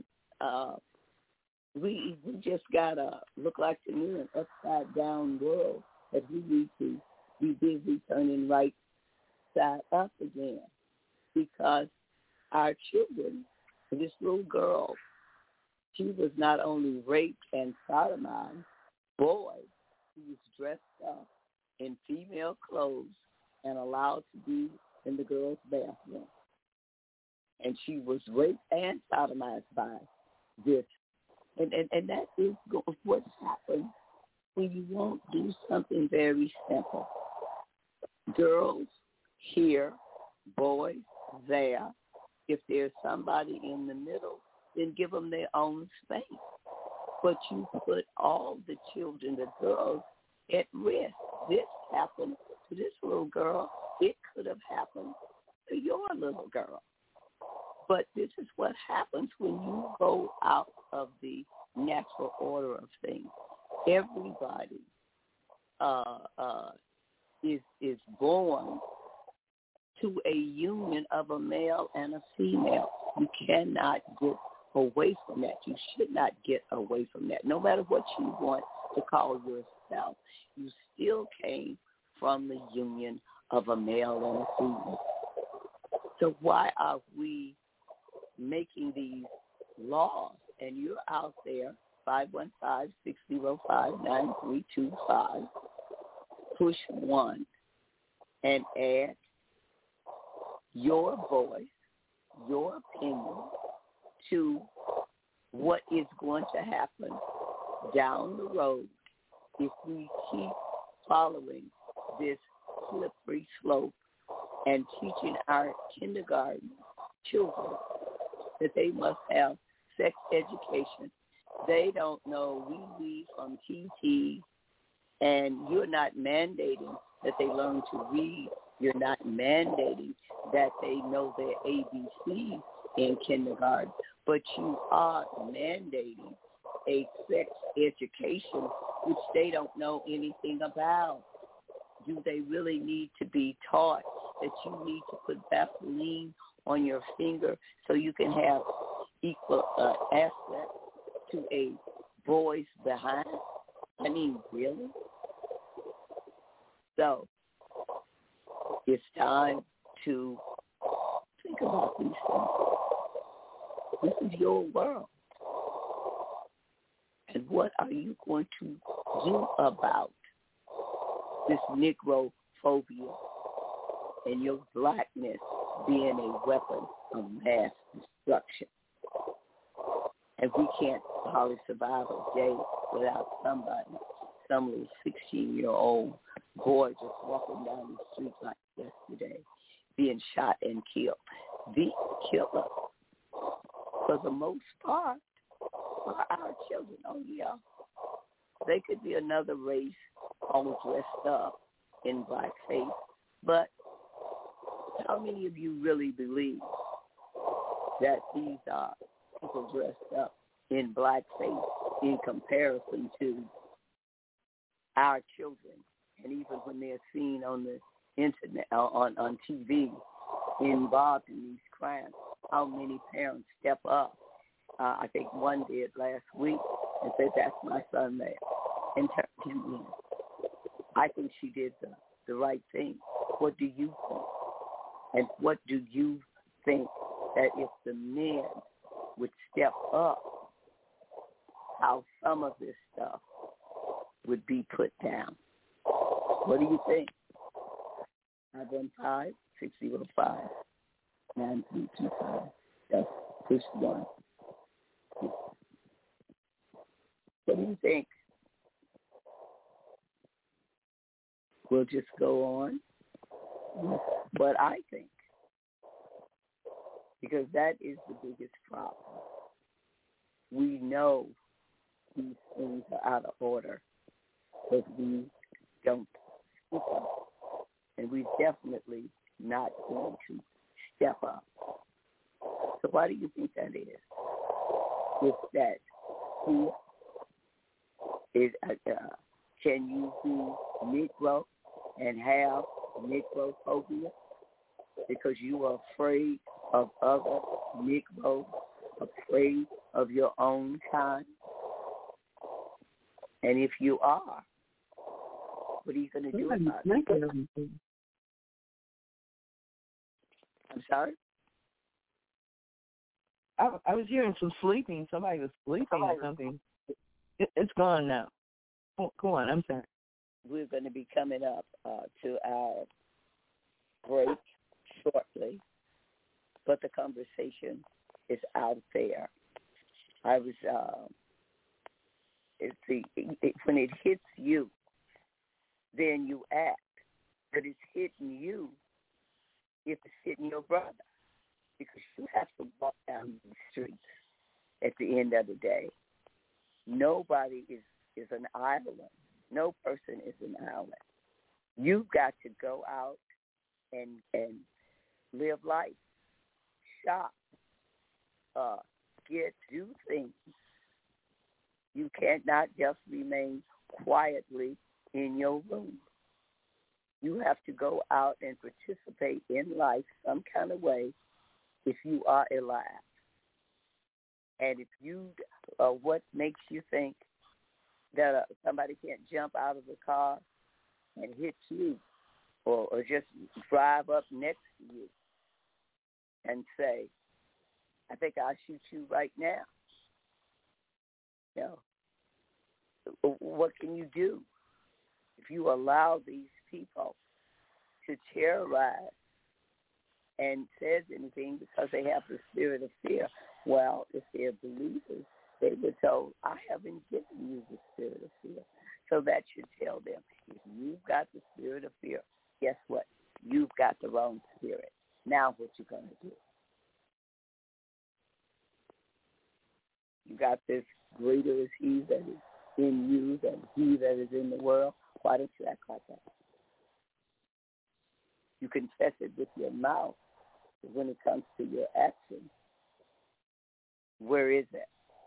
we just got to look like the new and upside-down world that we need to be busy turning right side up again, because our children, this little girl, she was not only raped and sodomized, boy, she was dressed up in female clothes and allowed to be in the girls' bathroom. And she was raped and sodomized by this. And that is what happens when you won't do something very simple. Girls here, boys there. If there's somebody in the middle, then give them their own space. But you put all the children, the girls, at risk. This happened to this little girl. It could have happened to your little girl. But this is what happens when you go out of the natural order of things. Everybody is born to a union of a male and a female. You cannot get away from that. You should not get away from that. No matter what you want to call yourself, you still came from the union of a male and a female. So why are we making these laws? And you're out there, 515-605-9325. Push 1 and add your voice, your opinion to what is going to happen down the road if we keep following this slippery slope and teaching our kindergarten children that they must have sex education. They don't know. We read from TT, and you're not mandating that they learn to read. You're not mandating that they know their ABCs in kindergarten, but you are mandating a sex education which they don't know anything about. Do they really need to be taught that you need to put Vaseline on your finger so you can have equal access to a boy's behind? I mean, really? So it's time to think about these things. This is your world. And what are you going to do about this Negrophobia and your blackness being a weapon of mass destruction? And we can't hardly survive a day without somebody, some little 16-year-old boy just walking down the street like yesterday, being shot and killed. The killer, for the most part, are our children. Oh, yeah. They could be another race all dressed up in blackface, but how many of you really believe that these are people dressed up in blackface in comparison to our children? And even when they're seen on the internet, on TV, involved in these crimes, how many parents step up? I think one did last week and said, "That's my son there," and turned him in. I think she did the right thing. What do you think? And what do you think that if the men would step up, how some of this stuff would be put down? What do you think? 515-605-9325. That's push 1. What do you think? We'll just go on. What I think, because that is the biggest problem. We know these things are out of order, but we don't speak up. And we're definitely not going to step up. So why do you think that is? It's that fear. Can you be Negro and have Negrophobia because you are afraid of other Negroes, afraid of your own kind? And if you are, what are you going to do about it? I'm sorry? I was hearing some sleeping. Somebody was sleeping or something. It's gone now. Oh, go on. I'm sorry. We're going to be coming up to our break shortly, but the conversation is out there. I was, when it hits you, then you act. But it's hitting you if it's hitting your brother, because you have to walk down the streets at the end of the day. Nobody is an island. No person is an island. You've got to go out and live life, shop, do things. You cannot just remain quietly in your room. You have to go out and participate in life some kind of way if you are alive. And if you, what makes you think that somebody can't jump out of the car and hit you or just drive up next to you and say, I think I'll shoot you right now. You know, what can you do if you allow these people to terrorize and says anything because they have the spirit of fear? Well, if they're believers, they were told, I haven't given you the spirit of fear. So that should tell them, if you've got the spirit of fear, guess what? You've got the wrong spirit. Now what you going to do? You got this, greater is he that is in you than he that is in the world. Why don't you act like that? You confess it with your mouth, but when it comes to your actions, where is it?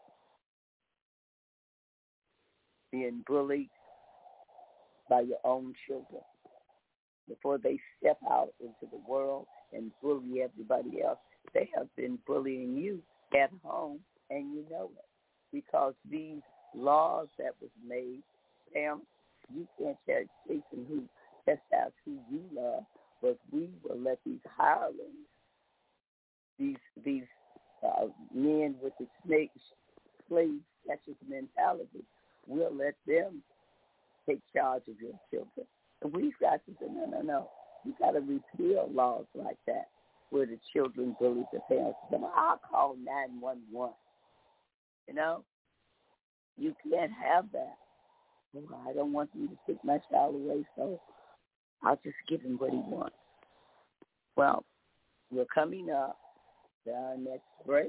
Being bullied by your own children before they step out into the world and bully everybody else. They have been bullying you at home, and you know it, because these laws that was made, parents, you can't chastisen who chastise who you love, but we will let these hirelings, these men with the slave catcher's mentality, we'll let them take charge of your children. And we've got to say, no. You've got to repeal laws like that where the children bully the parents. I'll call 911. You know? You can't have that. Well, I don't want you to take my child away, so I'll just give him what he wants. Well, we're coming up to our next break.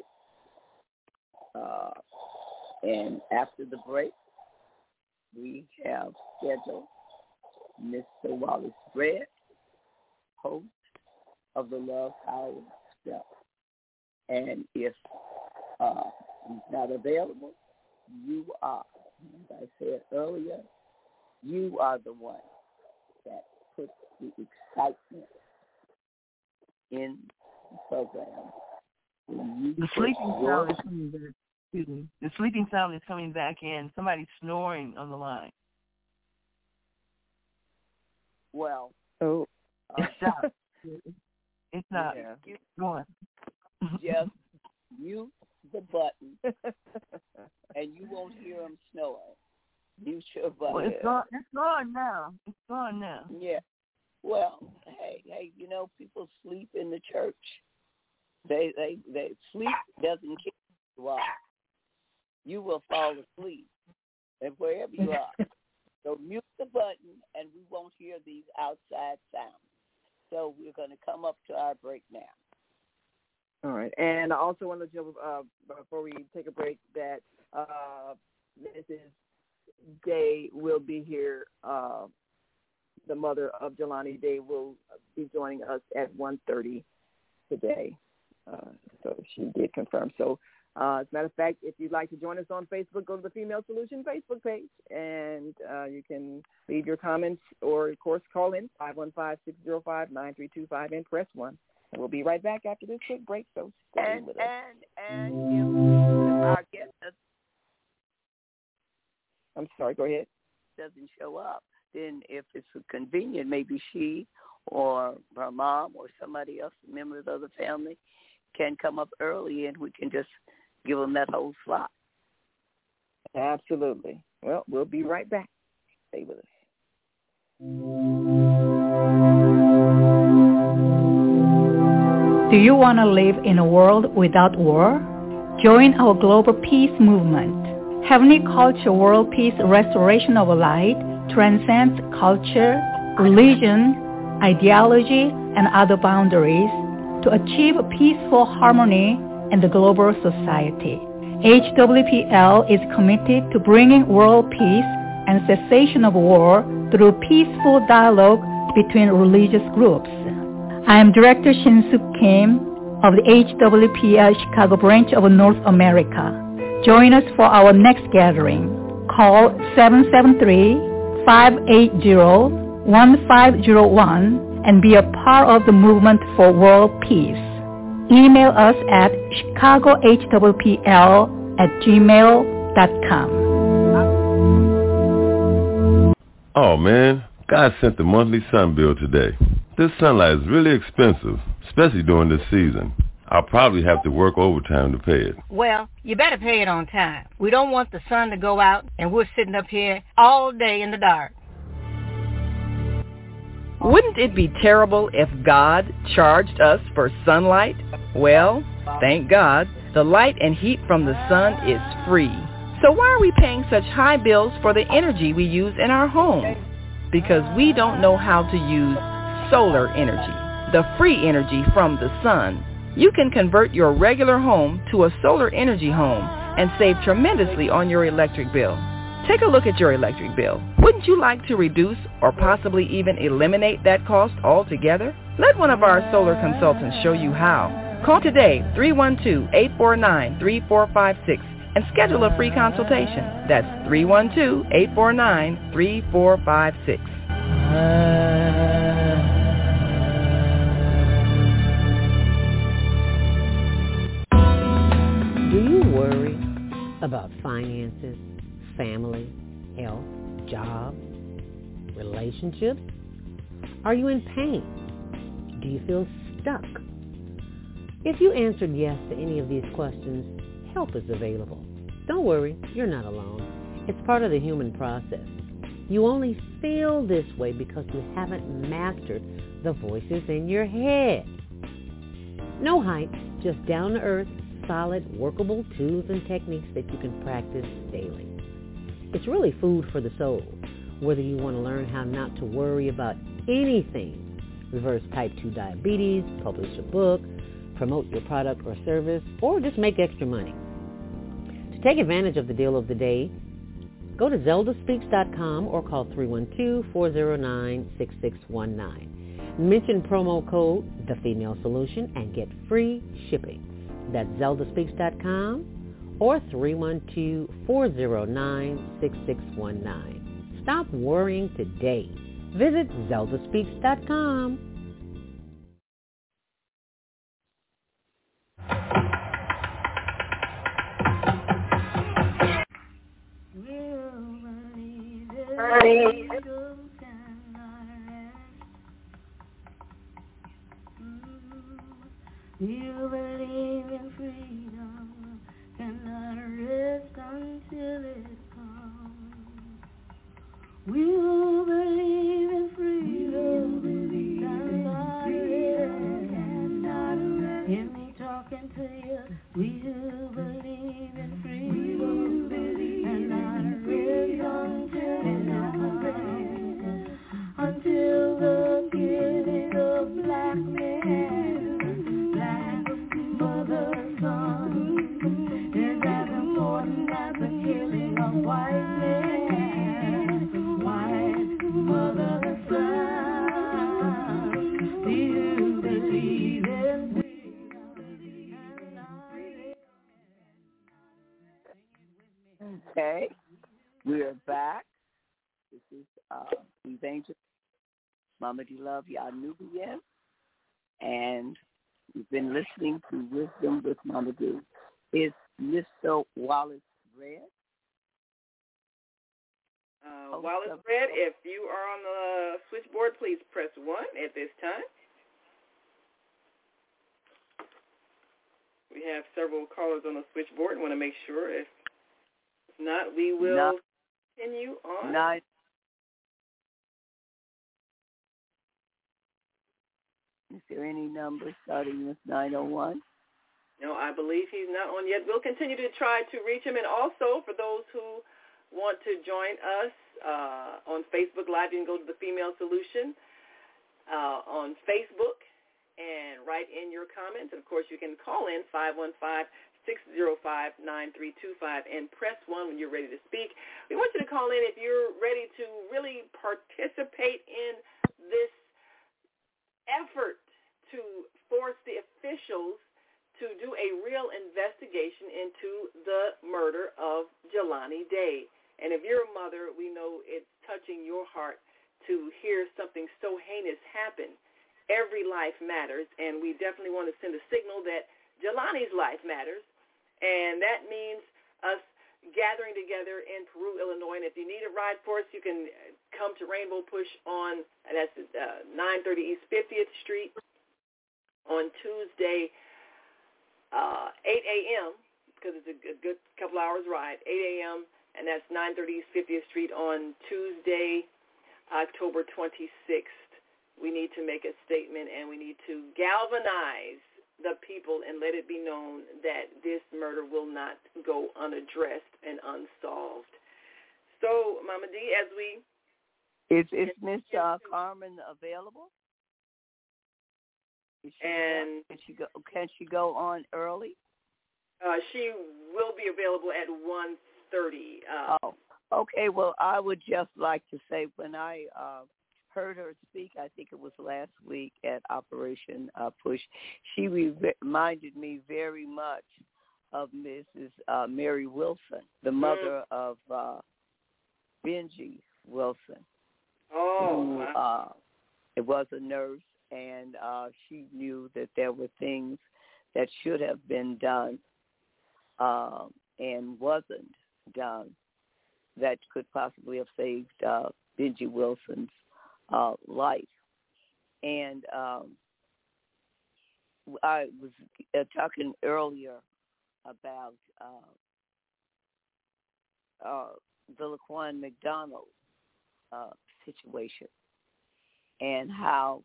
And after the break, we have scheduled Mr. Wallace Dredd, host of the Love Power Stuff. And if he's not available, you are, as I said earlier, you are the one that puts the excitement in the program. The sleeping sound is coming back. Excuse me. The sleeping sound is coming back in. Somebody's snoring on the line. Well, It's not. It's not. Yeah. Go on. Just mute the button, and you won't hear him snoring. Mute your button. Well, it's gone now. It's gone now. Yeah. Well, hey, you know, people sleep in the church. They sleep doesn't keep you up. You will fall asleep, and wherever you are. So mute the button, and we won't hear these outside sounds. So we're going to come up to our break now. all right. And I also want to know, before we take a break, that Mrs. Day will be here. The mother of Jelani Day will be joining us at 1:30 today. So she did confirm. So as a matter of fact, if you'd like to join us on Facebook, go to the Female Solution Facebook page, and you can leave your comments or, of course, call in 515-605-9325 and press 1. And we'll be right back after this quick break, so stay with us. And if our guest I'm sorry, go ahead. doesn't show up, then if it's convenient, maybe she or her mom or somebody else, members of the family, can come up early, and we can just give them that whole slot. Absolutely. Well, we'll be right back. Stay with us. Do you want to live in a world without war? Join our global peace movement. Heavenly Culture World Peace Restoration of Light transcends culture, religion, ideology, and other boundaries to achieve peaceful harmony in the global society. HWPL is committed to bringing world peace and cessation of war through peaceful dialogue between religious groups. I am Director Shin-Suk Kim of the HWPL Chicago branch of North America. Join us for our next gathering. Call 773-580-1501 and be a part of the movement for world peace. Email us at chicagohwpl@gmail.com. Oh, man. God sent the monthly sun bill today. This sunlight is really expensive, especially during this season. I'll probably have to work overtime to pay it. Well, you better pay it on time. We don't want the sun to go out and we're sitting up here all day in the dark. Wouldn't it be terrible if God charged us for sunlight? Well, thank God, the light and heat from the sun is free. So why are we paying such high bills for the energy we use in our homes? Because we don't know how to use solar energy, the free energy from the sun. You can convert your regular home to a solar energy home and save tremendously on your electric bill. Take a look at your electric bill. Wouldn't you like to reduce or possibly even eliminate that cost altogether? Let one of our solar consultants show you how. Call today, 312-849-3456, and schedule a free consultation. That's 312-849-3456. Do you worry about finances, family, health, job, relationships? Are you in pain? Do you feel stuck? If you answered yes to any of these questions, help is available. Don't worry, you're not alone. It's part of the human process. You only feel this way because you haven't mastered the voices in your head. No hype, just down-to-earth, solid, workable tools and techniques that you can practice daily. It's really food for the soul, whether you want to learn how not to worry about anything, reverse type 2 diabetes, publish a book, promote your product or service, or just make extra money. To take advantage of the deal of the day, go to zeldaspeaks.com or call 312-409-6619. Mention promo code The Female Solution and get free shipping. That's zeldaspeaks.com or 312-409-6619. Stop worrying today. Visit zeldaspeaks.com. You believe in freedom, cannot rest until it comes. We who believe in freedom, cannot rest. Hear me talking to you. We who believe in freedom, cannot rest until the killing of black men. Okay, we are back. This is Evangelist Mama D Love Yanubian, and we've been listening to Wisdom with Mama D. Is Mr. Wallace Red? Wallace Red, if you are on the switchboard, please press 1 at this time. We have several callers on the switchboard. I want to make sure. If not, we will continue on. Is there any number starting with 901? No, I believe he's not on yet. We'll continue to try to reach him. And also, for those who want to join us on Facebook Live, you can go to The Female Solution on Facebook and write in your comments. And, of course, you can call in 515-605-9325 and press 1 when you're ready to speak. We want you to call in if you're ready to really participate in this effort to force the officials to do a real investigation into the murder of Jelani Day. And if you're a mother, we know it's touching your heart to hear something so heinous happen. Every life matters, and we definitely want to send a signal that Jelani's life matters, and that means us gathering together in Peru, Illinois. And if you need a ride for us, you can come to Rainbow Push on, that's 930 East 50th Street on Tuesday, 8 a.m., because it's a good couple hours ride, 8 a.m., and that's 930 East 50th Street on Tuesday, October 26th. We need to make a statement, and we need to galvanize the people and let it be known that this murder will not go unaddressed and unsolved. So, Mama D, as we... Is Miss Carmen available? Can she go on early? She will be available at 1:30. Okay. Well, I would just like to say when I heard her speak, I think it was last week at Operation Push, she reminded me very much of Mrs. Mary Wilson, the mother of Benji Wilson. Who it was a nurse, and she knew that there were things that should have been done and wasn't done that could possibly have saved Benji Wilson's life. And I was talking earlier about the Laquan McDonald situation and how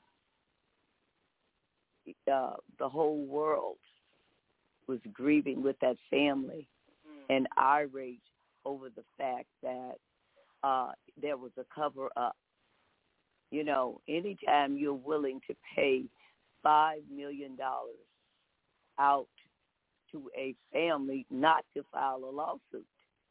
the whole world was grieving with that family and irate over the fact that there was a cover-up. You know, anytime you're willing to pay $5 million out to a family not to file a lawsuit.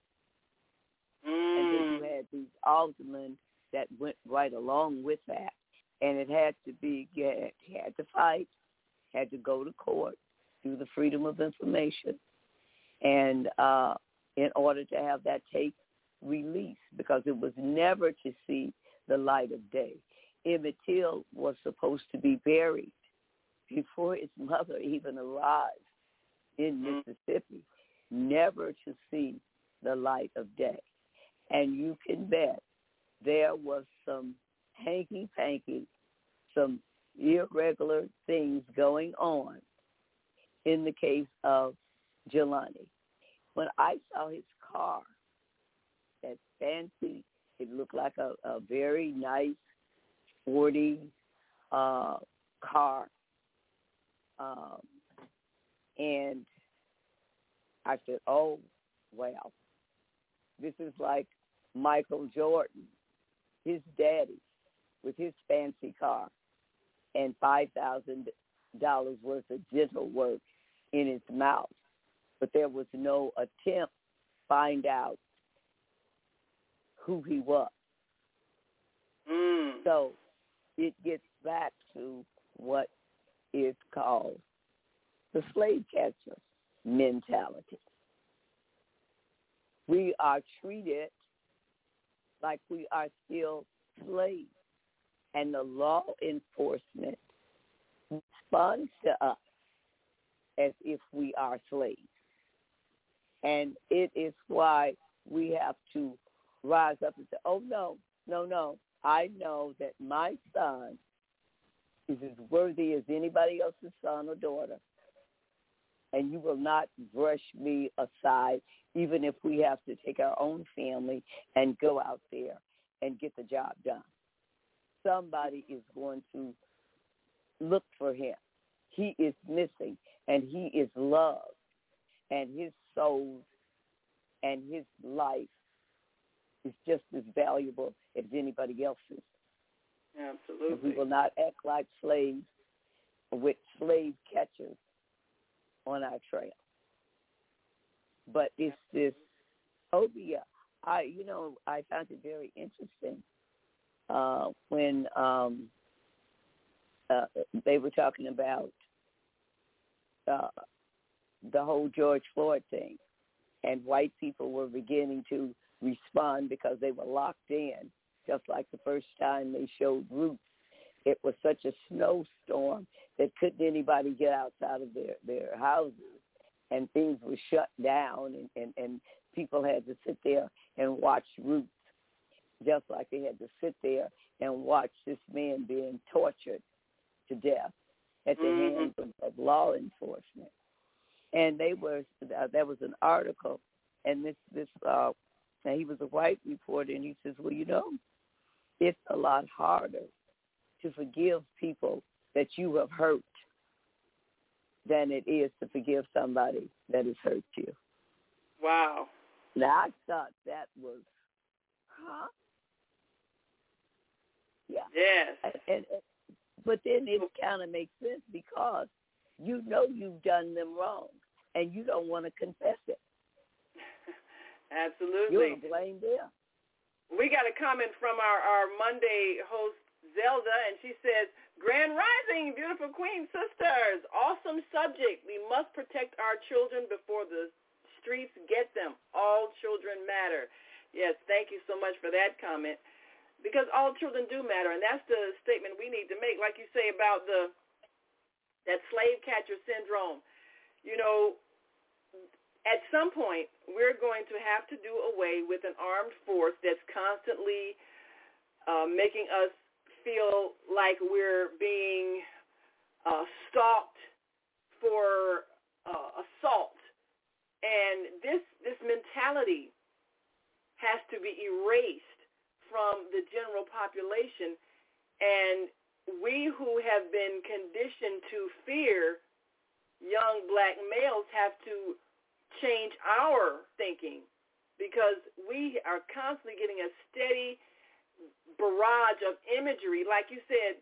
And then you had these aldermen that went right along with that. And it had to be, you had to fight, had to go to court, do the Freedom of Information, and in order to have that tape released, because it was never to see the light of day. Emmett Till was supposed to be buried before his mother even arrived in Mississippi, never to see the light of day. And you can bet there was some hanky-panky, some irregular things going on in the case of Jelani. When I saw his car, that fancy, it looked like a very nice, sporty car. And I said, oh, well, this is like Michael Jordan, his daddy, with his fancy car and $5,000 worth of dental work in his mouth. But there was no attempt to find out who he was. So it gets back to what is called the slave catcher mentality. We are treated like we are still slaves, and the law enforcement responds to us as if we are slaves. And it is why we have to rise up and say, oh, no, I know that my son is as worthy as anybody else's son or daughter, and you will not brush me aside, even if we have to take our own family and go out there and get the job done. Somebody is going to look for him. He is missing, and he is loved, and his soul and his life is just as valuable as anybody else's. Absolutely. We will not act like slaves with slave catchers on our trail. But it's this phobia. I found it very interesting when they were talking about the whole George Floyd thing, and white people were beginning to respond because they were locked in, just like the first time they showed Roots. It was such a snowstorm that couldn't anybody get outside of their houses, and things were shut down, and people had to sit there and watch Roots, just like they had to sit there and watch this man being tortured to death at the hands of law enforcement. And there was an article, and now he was a white reporter, and he says, well, it's a lot harder to forgive people that you have hurt than it is to forgive somebody that has hurt you. Wow. Now, I thought that was, Yeah. Yes. But then it kind of makes sense because you know you've done them wrong, and you don't want to confess it. Absolutely. You want to blame them. We got a comment from our Monday host, Zelda, and she says, Grand Rising, beautiful Queen sisters. Awesome subject. We must protect our children before the streets get them. All children matter. Yes, thank you so much for that comment. Because all children do matter, and that's the statement we need to make. Like you say about that slave catcher syndrome. At some point, we're going to have to do away with an armed force that's constantly making us feel like we're being stalked for assault. And this mentality has to be erased from the general population. And we who have been conditioned to fear young black males have to change our thinking, because we are constantly getting a steady barrage of imagery. Like you said,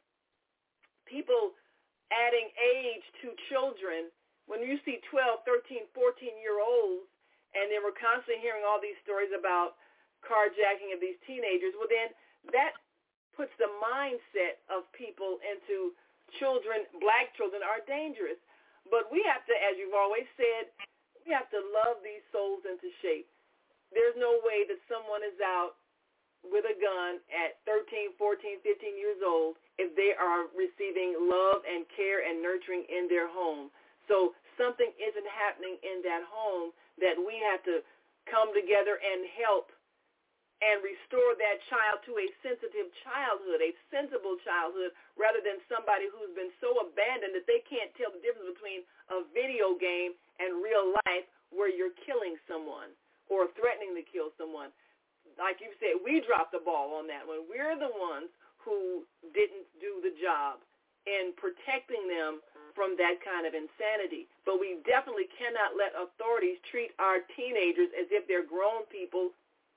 people adding age to children. When you see 12, 13, 14-year-olds, and then we're constantly hearing all these stories about carjacking of these teenagers, well, then that puts the mindset of people into children, black children are dangerous. But we have to, as you've always said, we have to love these souls into shape. There's no way that someone is out with a gun at 13, 14, 15 years old if they are receiving love and care and nurturing in their home. So something isn't happening in that home that we have to come together and help and restore that child to a sensitive childhood, a sensible childhood, rather than somebody who's been so abandoned that they can't tell the difference between a video game and real life where you're killing someone or threatening to kill someone. Like you said, we dropped the ball on that one. We're the ones who didn't do the job in protecting them from that kind of insanity. But we definitely cannot let authorities treat our teenagers as if they're grown people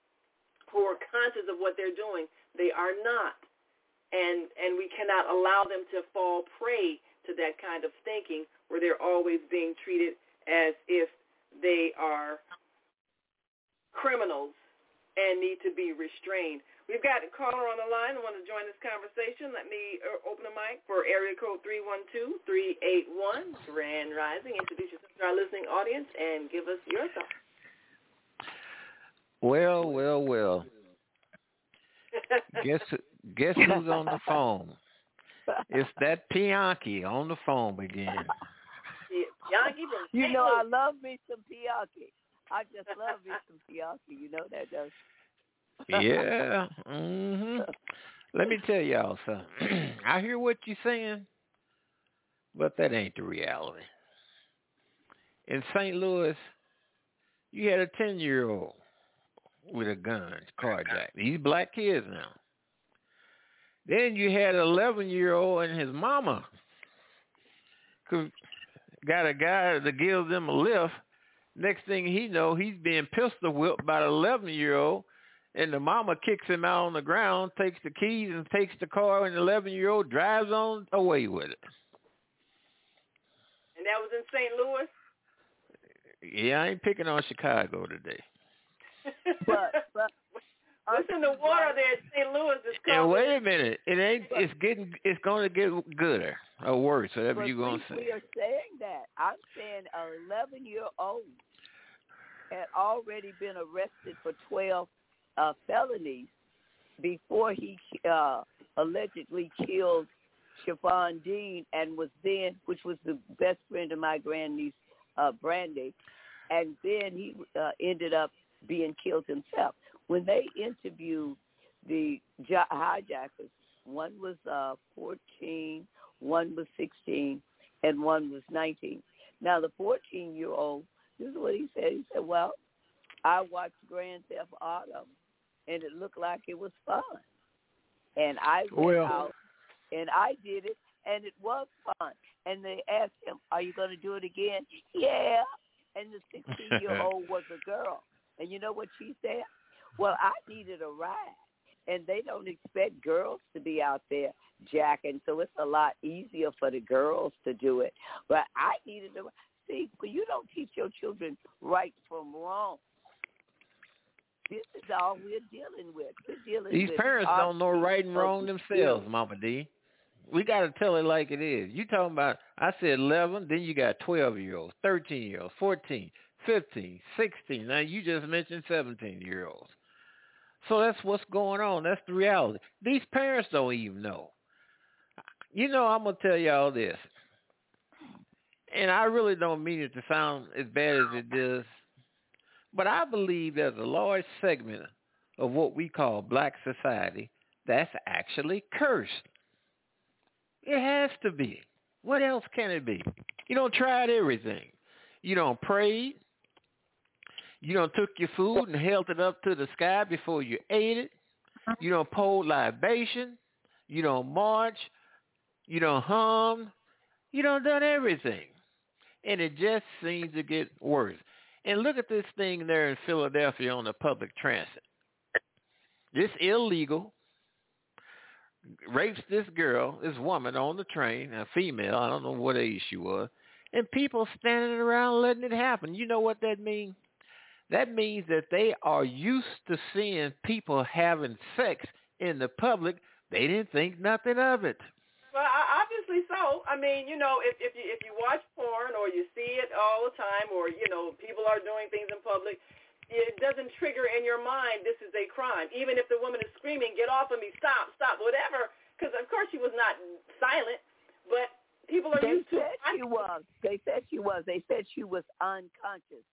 who are conscious of what they're doing. They are not. And we cannot allow them to fall prey to that kind of thinking where they're always being treated as if they are criminals and need to be restrained. We've got a caller on the line who wants to join this conversation. Let me open the mic for area code 312-381, Grand Rising. Introduce yourself to our listening audience and give us your thoughts. Well. Guess who's on the phone? It's that Pianki on the phone again. Pianki from You know, I love me some Pianki. I just love me some Pianki. You know that, don't you? Yeah. Let me tell y'all something. I hear what you're saying, but that ain't the reality. In St. Louis, you had a 10-year-old with a gun, carjacked. These black kids now. Then you had an 11-year-old and his mama got a guy that gives them a lift. Next thing he know, he's being pistol whipped by the 11-year-old, and the mama kicks him out on the ground, takes the keys and takes the car, and the 11-year-old drives on away with it. And that was in St. Louis? Yeah, I ain't picking on Chicago today. But what's in the water there at St. Louis is coming. And wait a minute, it's going to get gooder or worse, whatever you're going to say. We are saying that. I'm saying an 11-year-old had already been arrested for 12 felonies before he allegedly killed Siobhan Dean, and was then, which was the best friend of my grandniece, Brandy, and then he ended up being killed himself. When they interviewed the hijackers, one was 14, one was 16, and one was 19. Now, the 14-year-old, this is what he said. He said, well, I watched Grand Theft Auto, and it looked like it was fun. And I went out, and I did it, and it was fun. And they asked him, are you going to do it again? Yeah. And the 16-year-old was a girl. And you know what she said? Well, I needed a ride. And they don't expect girls to be out there jacking, so it's a lot easier for the girls to do it. But I needed a ride. See, but you don't teach your children right from wrong. This is all we're dealing with. These parents don't know right and wrong themselves, Mama D. We got to tell it like it is. You talking about, I said 11, then you got 12-year-olds, 13-year-olds, 14, 15, 16. Now, you just mentioned 17-year-olds. So that's what's going on. That's the reality. These parents don't even know. You know, I'm going to tell y'all this. And I really don't mean it to sound as bad as it does. But I believe there's a large segment of what we call black society that's actually cursed. It has to be. What else can it be? You don't try everything. You don't pray. You don't took your food and held it up to the sky before you ate it. You don't pour libation. You don't march. You don't hum. You don't done everything. And it just seems to get worse. And look at this thing there in Philadelphia on the public transit. This illegal rapes this girl, this woman on the train, a female, I don't know what age she was, and people standing around letting it happen. You know what that means? That means that they are used to seeing people having sex in the public. They didn't think nothing of it. Well, obviously so. I mean, you know, if you watch porn or you see it all the time, or you know, people are doing things in public, it doesn't trigger in your mind this is a crime. Even if the woman is screaming, "Get off of me! Stop! Stop!" Whatever. Because of course she was not silent, but people are used to. They said she was. They said she was unconscious.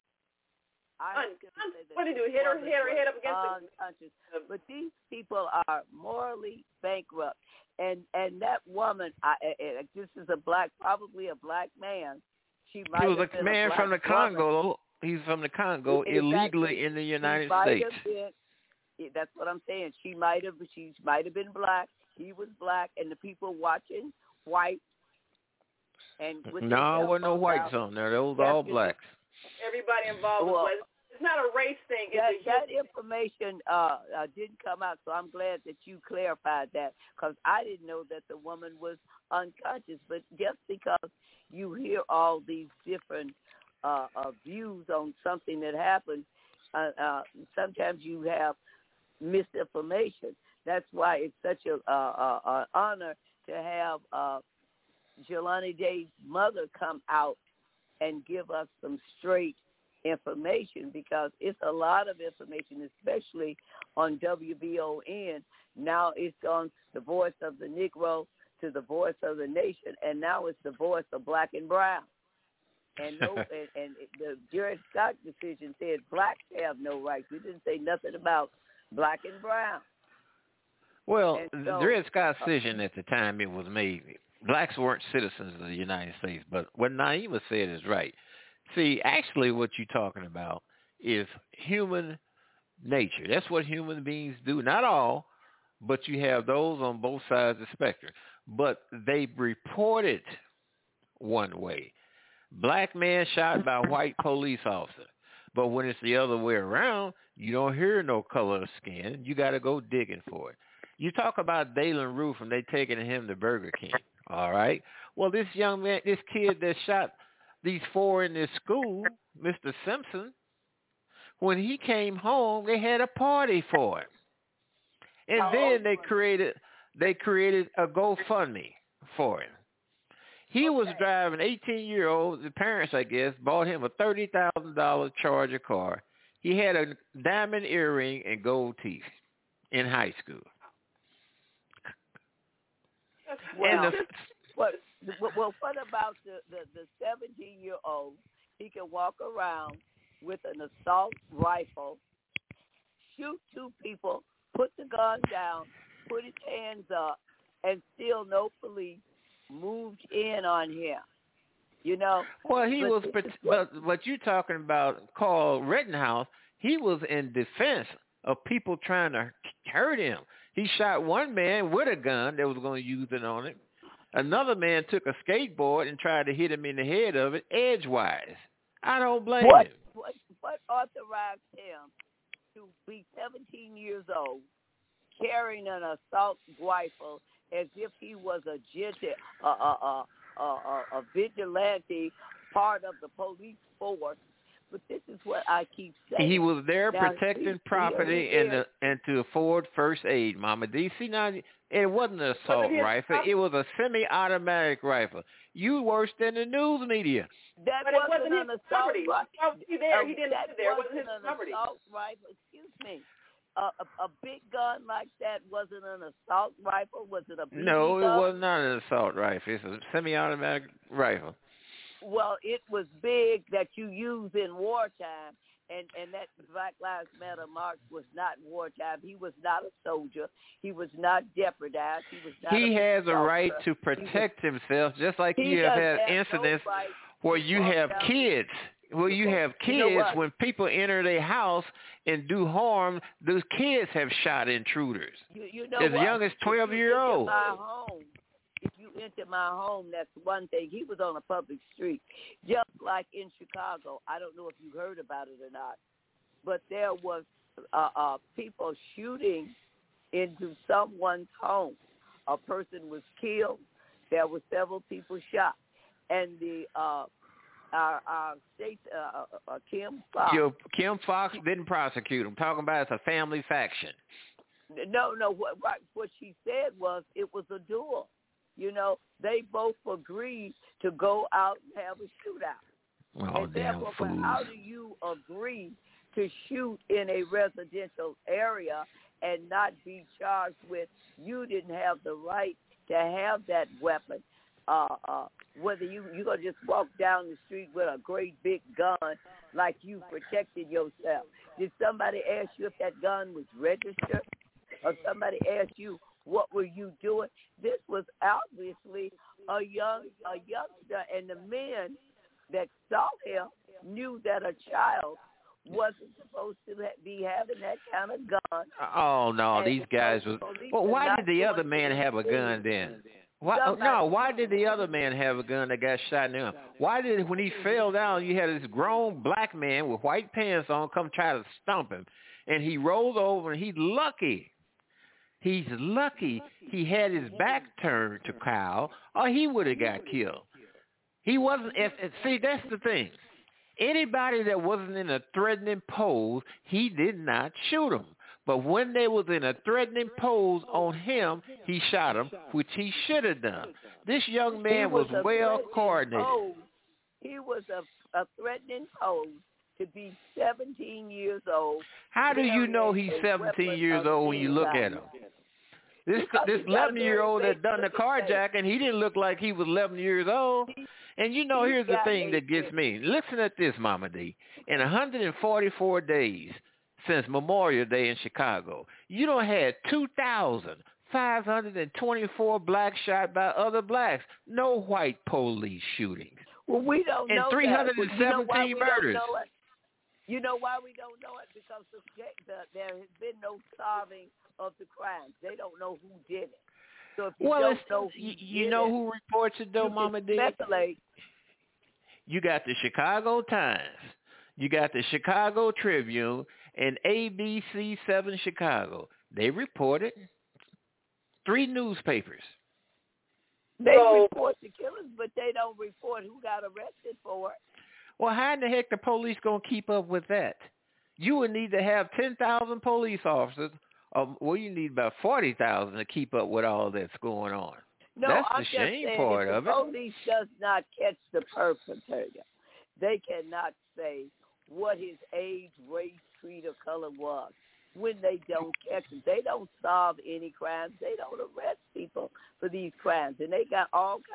What did he do? Hit her head up against unconscious. But these people are morally bankrupt. And that woman, this is probably a black man. He was a man from the Congo. He's from the Congo, illegally in the United States. That's what I'm saying. She might have been black. He was black, and the people watching white. And no, there were no whites on there. Those were all blacks. Everybody involved was black. It's not a race thing. That information didn't come out, so I'm glad that you clarified that, because I didn't know that the woman was unconscious. But just because you hear all these different views on something that happened, sometimes you have misinformation. That's why it's such an honor to have Jelani Day's mother come out and give us some straight information, because it's a lot of information, especially on WVON. Now it's on the Voice of the Negro to the Voice of the Nation, and now it's the Voice of Black and Brown. And the Dred Scott decision said blacks have no rights. We didn't say nothing about black and brown. Well, the Dred Scott decision at the time it was made, blacks weren't citizens of the United States. But what Naima said is right. See, actually what you're talking about is human nature. That's what human beings do. Not all, but you have those on both sides of the spectrum. But they report it one way. Black man shot by white police officer. But when it's the other way around, you don't hear no color of skin. You got to go digging for it. You talk about Dalen Roof and they taking him to Burger King. All right. Well, this young man, this kid that shot these four in this school, Mr. Simpson, when he came home, they had a party for him. And then they created a GoFundMe for him. He was driving 18-year-old. The parents, I guess, bought him a $30,000 Charger car. He had a diamond earring and gold teeth in high school. Well, what about the 17-year-old? He can walk around with an assault rifle, shoot 2 people, put the gun down, put his hands up, and still no police moved in on him. You know. Well, he was, but what you're talking about, Carl Rittenhouse, he was in defense of people trying to hurt him. He shot one man with a gun that was going to use it on him. Another man took a skateboard and tried to hit him in the head of it edgewise. I don't blame him. What authorized him to be 17 years old, carrying an assault rifle as if he was a vigilante, part of the police force? But this is what I keep saying. He was there now, protecting property and to afford first aid, Mama D. See, now, it wasn't an assault rifle. It was a semi-automatic rifle. You worse than the news media. That wasn't an assault rifle. He didn't live there. It wasn't his property. Assault rifle. Excuse me. A big gun like that wasn't an assault rifle? Was it a BB No, gun? it was not an assault rifle. It's a semi-automatic rifle. Well, it was big that you use in wartime, and that Black Lives Matter march was not wartime. He was not a soldier. He was not jeopardized. He has a right to protect himself, just like you have had incidents where you have kids. Well, you have kids, when people enter their house and do harm, those kids have shot intruders. You know as young as 12-year-old. If you enter my home, that's one thing. He was on a public street, just like in Chicago. I don't know if you heard about it or not, but there was people shooting into someone's home. A person was killed. There were several people shot, and our state, Kim Fox. Kim Fox didn't prosecute him. Talking about it's a family faction. No. What she said was it was a duel. You know, they both agreed to go out and have a shootout. Oh, and damn therefore, fools. how do you agree to shoot in a residential area and not be charged with you didn't have the right to have that weapon? Whether you're going to just walk down the street with a great big gun like you protected yourself. Did somebody ask you if that gun was registered? Or somebody asked you, what were you doing? This was obviously a youngster, and the men that saw him knew that a child wasn't supposed to be having that kind of gun. Oh, no, and these guys was. Well, why did the other man have a gun then? Why did the other man have a gun that got shot in him? Why did, when he fell down, you had this grown black man with white pants on come try to stump him, and he rolled over, and he's lucky he had his back turned to Kyle, or he would have got killed. He wasn't. See, that's the thing. Anybody that wasn't in a threatening pose, he did not shoot him. But when they was in a threatening pose on him, he shot him, which he should have done. This young man was well coordinated. He was a threatening pose to be 17 years old. How do you know he's 17 years old when you look at him? This 11-year-old that done the carjacking, he didn't look like he was 11 years old. And you know, here's the thing that gets me. Listen at this, Mama D. In 144 days since Memorial Day in Chicago, you done had 2,524 blacks shot by other blacks. No white police shootings. Well, we don't know. And 317 murders. You know why we don't know it? Because there has been no solving of the crimes. They don't know who did it. So if you don't know who reports it, though, Mama D? Speculate. You got the Chicago Times, you got the Chicago Tribune, and ABC7 Chicago. They reported 3 newspapers. They report the killers, but they don't report who got arrested for it. Well, how in the heck the police going to keep up with that? You would need to have 10,000 police officers. Well, you need about 40,000 to keep up with all that's going on. No, that's I'm the shame just part saying, of it. the police does not catch the perpetrator, they cannot say what his age, race, creed, or color was. When they don't catch him, they don't solve any crimes. They don't arrest people for these crimes, and they got all kind of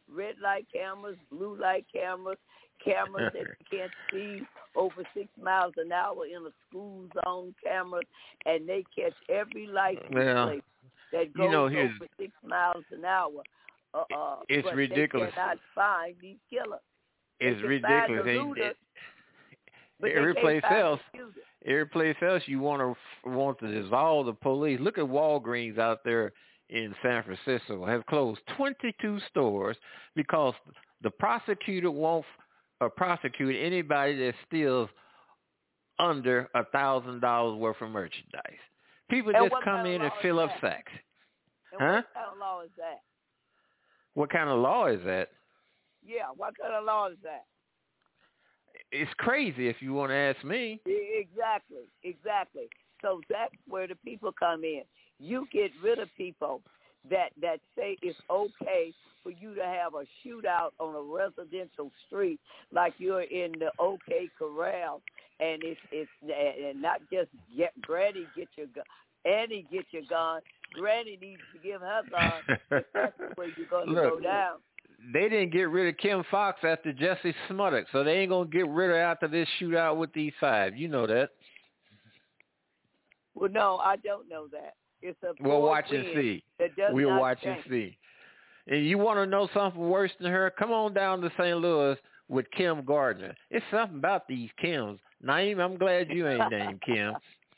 red light cameras, blue light cameras, cameras that you can't see over 6 miles an hour in a school zone cameras, and they catch every license plate that goes over 6 miles an hour. It's but ridiculous. They cannot find these killers. It's ridiculous. Every place else you want to dissolve the police. Look at Walgreens out there in San Francisco have closed 22 stores because the prosecutor won't prosecute anybody that steals under $1,000 worth of merchandise. People just come in and fill up sacks. What kind of law is that? What kind of law is that? Yeah, what kind of law is that? It's crazy if you want to ask me. Exactly. So that's where the people come in. You get rid of people that say it's okay for you to have a shootout on a residential street like you're in the OK Corral, and it's and not just Granny get your gun, Annie get your gun. Granny needs to give her gun. That's where you're going to go down. They didn't get rid of Kim Fox after Jesse Smollett, so they ain't going to get rid of her after this shootout with these 5. You know that. Well, no, I don't know that. It's a we'll watch and see. We'll watch and see. And you want to know something worse than her? Come on down to St. Louis with Kim Gardner. It's something about these Kims. Naeem, I'm glad you ain't named Kim.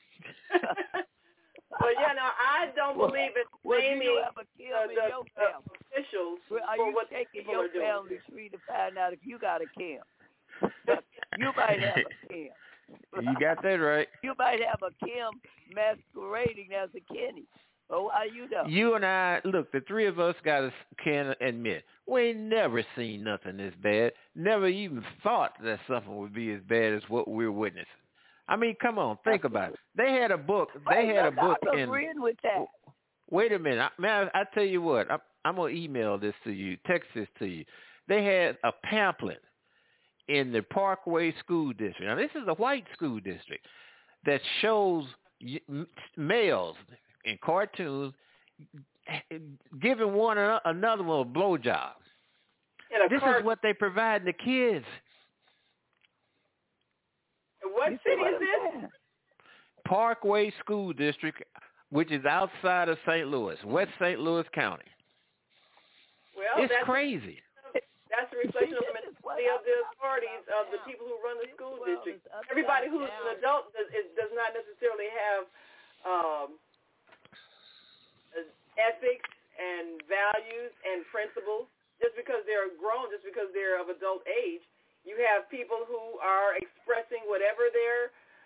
Well, I don't believe in naming the officials for what taking people your are doing. family tree to find out if you got a Kim? You might have a Kim. You got that right. You might have a Kim masquerading as a Kenny. Oh, how you know? You and I, look, the 3 of us can admit, we ain't never seen nothing this bad. Never even thought that something would be as bad as what we're witnessing. I mean, come on, think about it. They had a book. I'm agreeing with that. Wait a minute, man. I tell you what. I'm gonna email this to you, text this to you. They had a pamphlet in the Parkway School District. Now, this is a white school district that shows males in cartoons giving one another one a blowjob. This is what they provide the kids. What city is this? Parkway School District, which is outside of St. Louis, West St. Louis County. Well, it's crazy. That's a reflection of the mentality of the authorities, of the people who run the school district. Everybody who's an adult does not necessarily have ethics and values and principles. Just because they're grown, just because they're of adult age, you have people who are expressing whatever their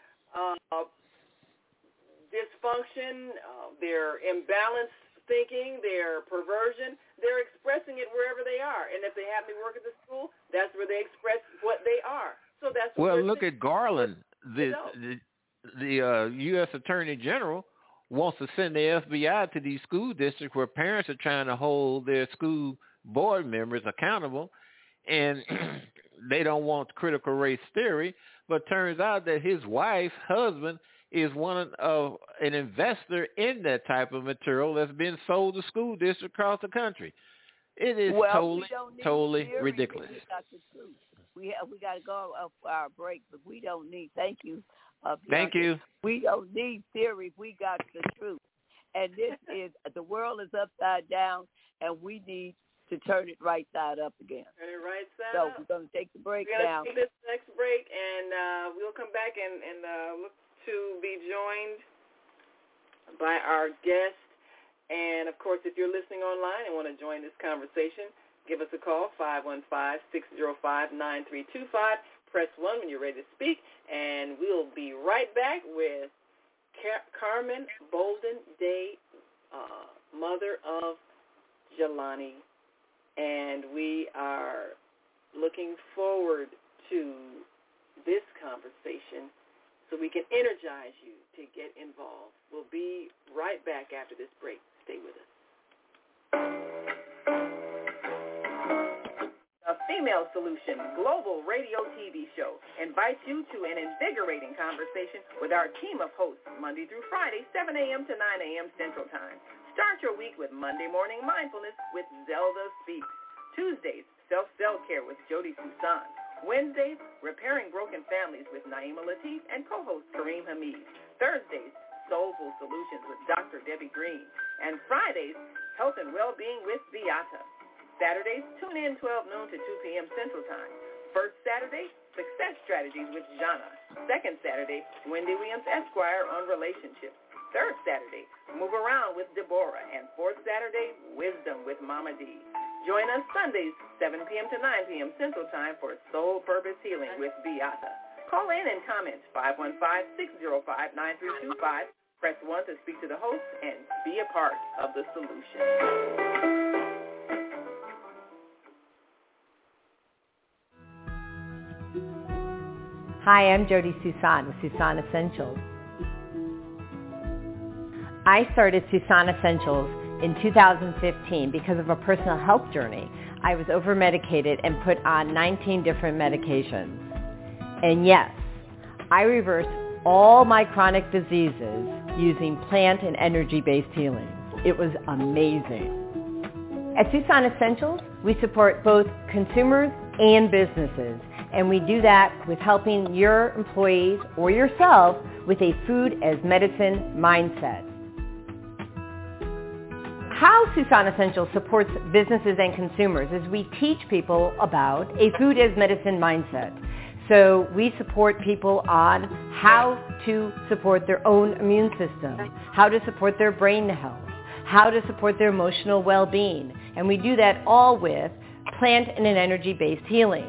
dysfunction, their imbalanced thinking, their perversion, they're expressing it wherever they are. And if they happen to work at the school, that's where they express what they are. So that's what look at Garland. The U.S. Attorney General wants to send the FBI to these school districts where parents are trying to hold their school board members accountable, and they don't want critical race theory, but turns out that his husband, is an investor in that type of material that's been sold to school districts across the country. It is totally ridiculous. We got to go up for our break, but we don't need. Thank you. Thank you. We don't need theory. We got the truth, and the world is upside down, and we need to turn it right side up again. Turn it right side up. So we're going to take the break now. We're going to take this next break, and we'll come back and look to be joined by our guest. And, of course, if you're listening online and want to join this conversation, give us a call, 515-605-9325. Press 1 when you're ready to speak, and we'll be right back with Carmen Bolden Day, mother of Jelani. And we are looking forward to this conversation so we can energize you to get involved. We'll be right back after this break. Stay with us. The Female Solution Global Radio TV show invites you to an invigorating conversation with our team of hosts Monday through Friday, 7 a.m. to 9 a.m. Central Time. Start your week with Monday Morning Mindfulness with Zelda Speaks. Tuesdays, self-care with Jody Susan. Wednesdays, repairing broken families with Naima Latif and co-host Kareem Hamid. Thursdays, Soulful Solutions with Dr. Debbie Green. And Fridays, Health and Well-Being with Beata. Saturdays, tune in 12 noon to 2 p.m. Central Time. First Saturday, Success Strategies with Jana. Second Saturday, Wendy Williams Esquire on relationships. Third Saturday, Move Around with Deborah. And fourth Saturday, Wisdom with Mama D. Join us Sundays, 7 p.m. to 9 p.m. Central Time for Soul Purpose Healing with Beata. Call in and comment 515-605-9325. Press 1 to speak to the host and be a part of the solution. Hi, I'm Jody Susan with Susan Essentials. I started Susan Essentials in 2015 because of a personal health journey. I was over-medicated and put on 19 different medications. And yes, I reversed all my chronic diseases using plant and energy-based healing. It was amazing. At Susan Essentials, we support both consumers and businesses, and we do that with helping your employees or yourself with a food as medicine mindset. How Susan Essentials supports businesses and consumers is we teach people about a food as medicine mindset. So we support people on how to support their own immune system, how to support their brain health, how to support their emotional well-being. And we do that all with plant and an energy-based healing.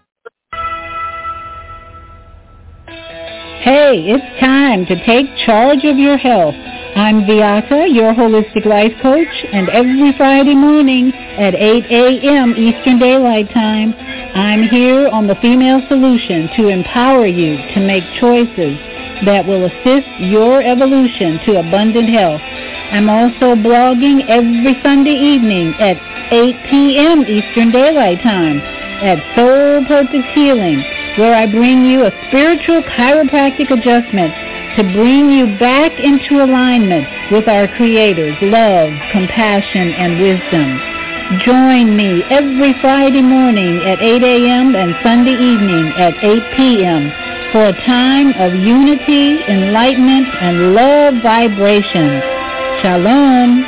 Hey, it's time to take charge of your health. I'm Beata, your holistic life coach, and every Friday morning at 8 a.m. Eastern Daylight Time, I'm here on The Female Solution to empower you to make choices that will assist your evolution to abundant health. I'm also blogging every Sunday evening at 8 p.m. Eastern Daylight Time at Soul Purpose Healing, where I bring you a spiritual chiropractic adjustment to bring you back into alignment with our Creator's love, compassion, and wisdom. Join me every Friday morning at 8 a.m. and Sunday evening at 8 p.m. for a time of unity, enlightenment, and love vibration. Shalom.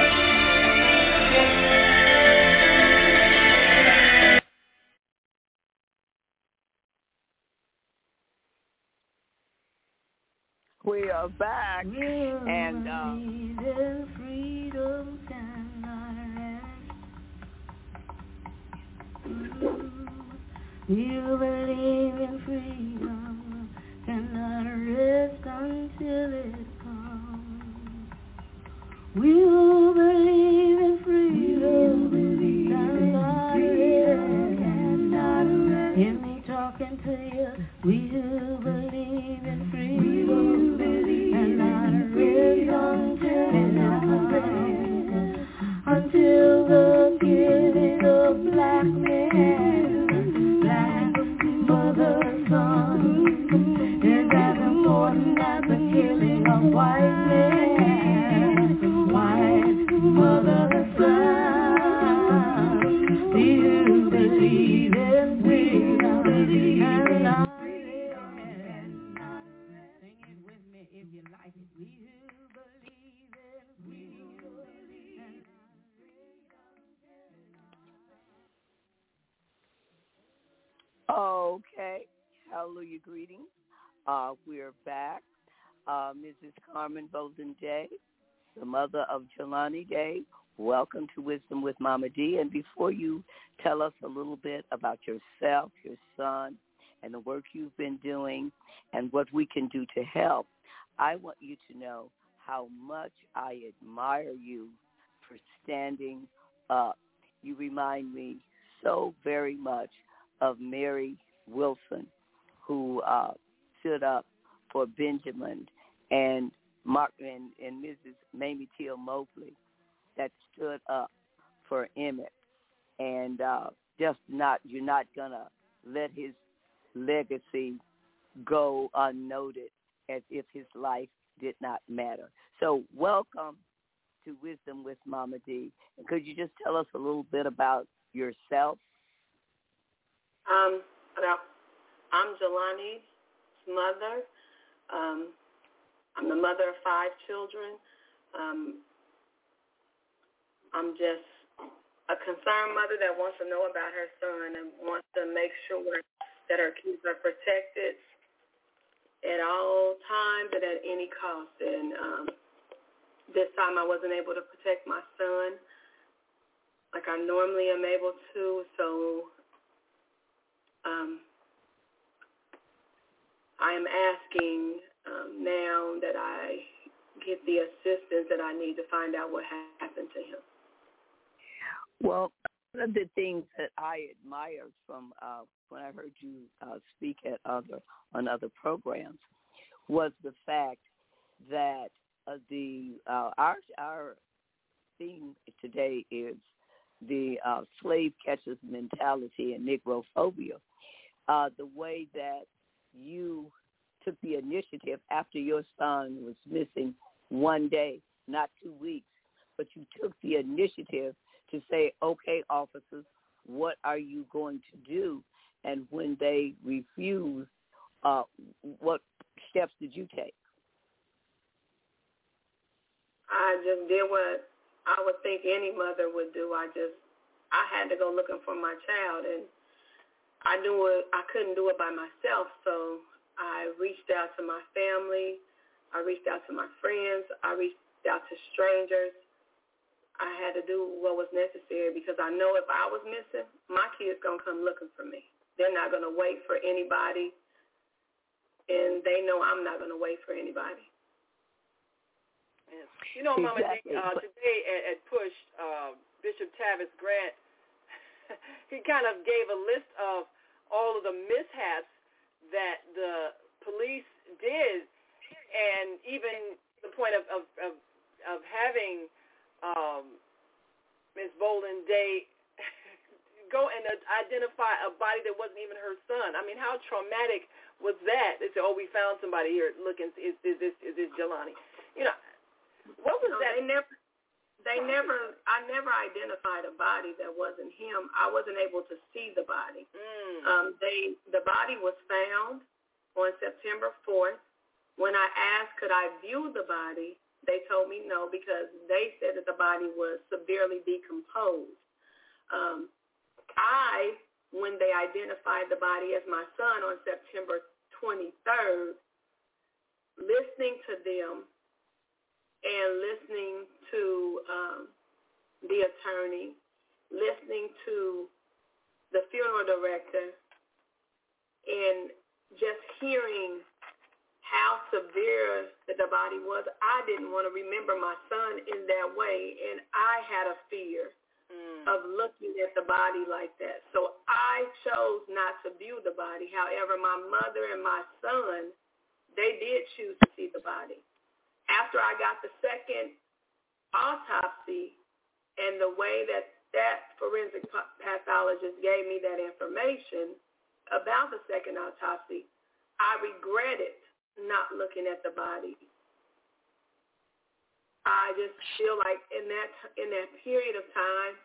We are back, and freedom cannot rest. You believe in freedom cannot rest until it comes. We believe in freedom cannot rest. Hear me talking to you. We do believe in freedom. Until the killing of black men, black mother, son, is as important as the killing of white men, white mother, son. Do you believe in freedom? And I sing it with me if you like it. We do believe in freedom. okay, hallelujah, greetings. We're back. Mrs. Carmen Bolden Day, the mother of Jelani Day. Welcome to Wisdom with Mama D. And before you tell us a little bit about yourself, your son, and the work you've been doing and what we can do to help, I want you to know how much I admire you for standing up. You remind me so very much of Mary Wilson, who stood up for Benjamin, and Mark and Mrs. Mamie Teal Mobley that stood up for Emmett, and you're not gonna let his legacy go unnoted as if his life did not matter. So welcome to Wisdom with Mama D. And could you just tell us a little bit about yourself? I'm Jelani's mother. I'm the mother of 5 children. I'm just a concerned mother that wants to know about her son and wants to make sure that her kids are protected at all times and at any cost. And this time I wasn't able to protect my son like I normally am able to, so I am asking now that I get the assistance that I need to find out what happened to him. Well, one of the things that I admired from when I heard you speak on other programs was the fact that our theme today is the slave catcher's mentality and Negrophobia. The way that you took the initiative after your son was missing one day, not 2 weeks, but you took the initiative to say, okay, officers, what are you going to do? And when they refused, what steps did you take? I just did what I would think any mother would do. I had to go looking for my child, and I knew I couldn't do it by myself, so I reached out to my family, I reached out to my friends, I reached out to strangers. I had to do what was necessary because I know if I was missing, my kid's going to come looking for me. They're not going to wait for anybody, and they know I'm not going to wait for anybody. You know, Mama D, today at PUSH, Bishop Tavis Grant, he kind of gave a list of all of the mishaps that the police did, and even the point of having Ms. Bolden Day go and identify a body that wasn't even her son. I mean, how traumatic was that? They said, "Oh, we found somebody here. Look, is this Jelani?" You know, what was that? I never identified a body that wasn't him. I wasn't able to see the body. The body was found on September 4th. When I asked could I view the body, they told me no because they said that the body was severely decomposed. When they identified the body as my son on September 23rd, listening to them and listening to the attorney, listening to the funeral director, and just hearing how severe the body was, I didn't want to remember my son in that way, and I had a fear of looking at the body like that. So I chose not to view the body. However, my mother and my son, they did choose to see the body. After I got the second autopsy and the way that forensic pathologist gave me that information about the second autopsy, I regretted not looking at the body. I just feel like in that period of time,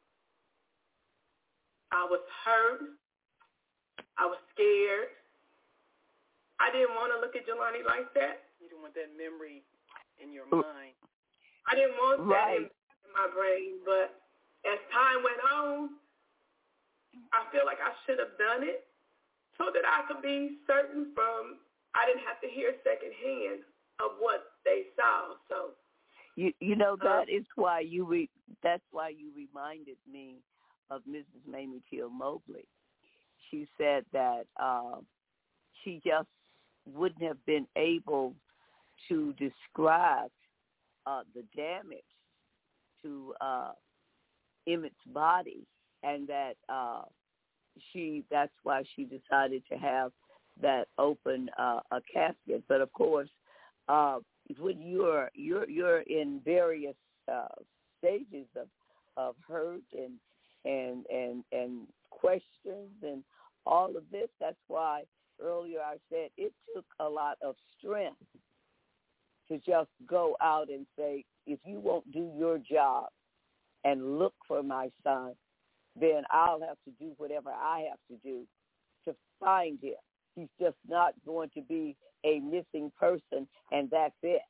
I was hurt. I was scared. I didn't want to look at Jelani like that. You didn't want that memory in your mind. I didn't want that in my brain, but as time went on, I feel like I should have done it so that I could be certain I didn't have to hear secondhand of what they saw. So, you know, that's why you reminded me of Mrs. Mamie Till Mobley. She said that she just wouldn't have been able to describe the damage to Emmett's body, and that that's why she decided to have that open a casket. But of course, when you're in various stages of hurt and questions and all of this, that's why earlier I said it took a lot of strength to just go out and say, if you won't do your job and look for my son, then I'll have to do whatever I have to do to find him. He's just not going to be a missing person, and that's it.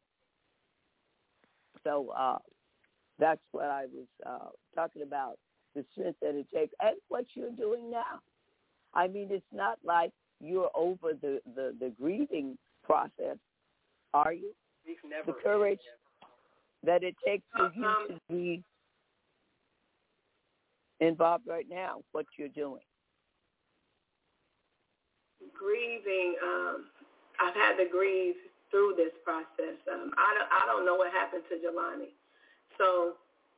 So that's what I was talking about, the strength that it takes, and what you're doing now. I mean, it's not like you're over the grieving process, are you? The courage that it takes for you to be involved right now, what you're doing. Grieving, I've had to grieve through this process. I don't know what happened to Jelani. So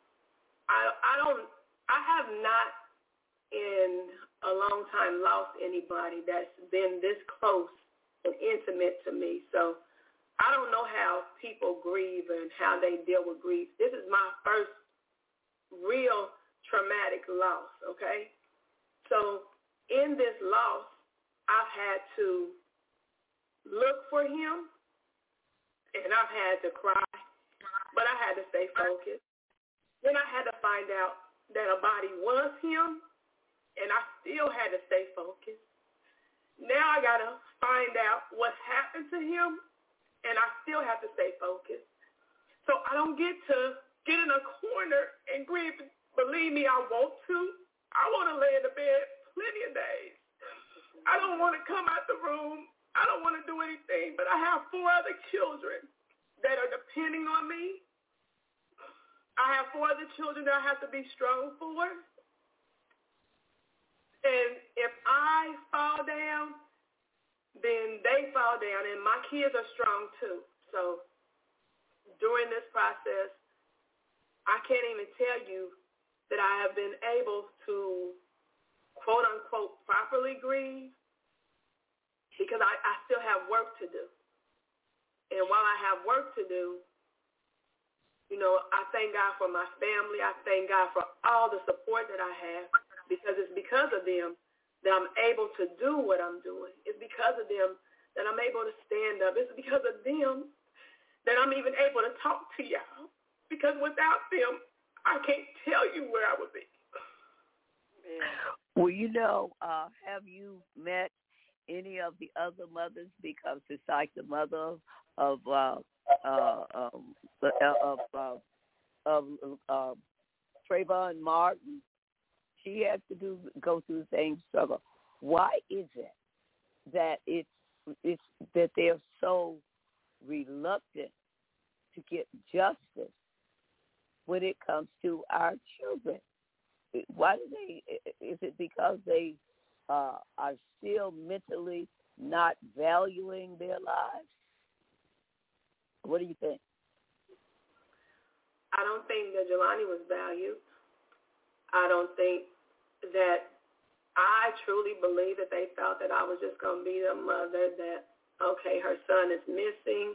I have not in a long time lost anybody that's been this close and intimate to me. So I don't know how people grieve and how they deal with grief. This is my first real traumatic loss, okay? So in this loss, I've had to look for him, and I've had to cry, but I had to stay focused. Then I had to find out that a body was him, and I still had to stay focused. Now I got to find out what happened to him, and I still have to stay focused. So I don't get to get in a corner and grieve. Believe me, I want to. I want to lay in the bed plenty of days. I don't want to come out the room. I don't want to do anything, but I have 4 other children that are depending on me. I have 4 other children that I have to be strong for. And if I fall down, then they fall down, and my kids are strong too. So during this process, I can't even tell you that I have been able to, quote unquote, properly grieve, because I still have work to do. And while I have work to do, you know, I thank God for my family. I thank God for all the support that I have, because it's because of them that I'm able to do what I'm doing. It's because of them that I'm able to stand up. It's because of them that I'm even able to talk to y'all, because without them, I can't tell you where I would be. Well, you know, have you met any of the other mothers? Because it's like the mother of Trayvon Martin. She had to go through the same struggle. Why is it that it's that they're so reluctant to get justice when it comes to our children? Why do they? Is it because they are still mentally not valuing their lives? What do you think? I don't think that Jelani was valued. I don't think that, I truly believe that they felt that I was just going to be the mother that, okay, her son is missing.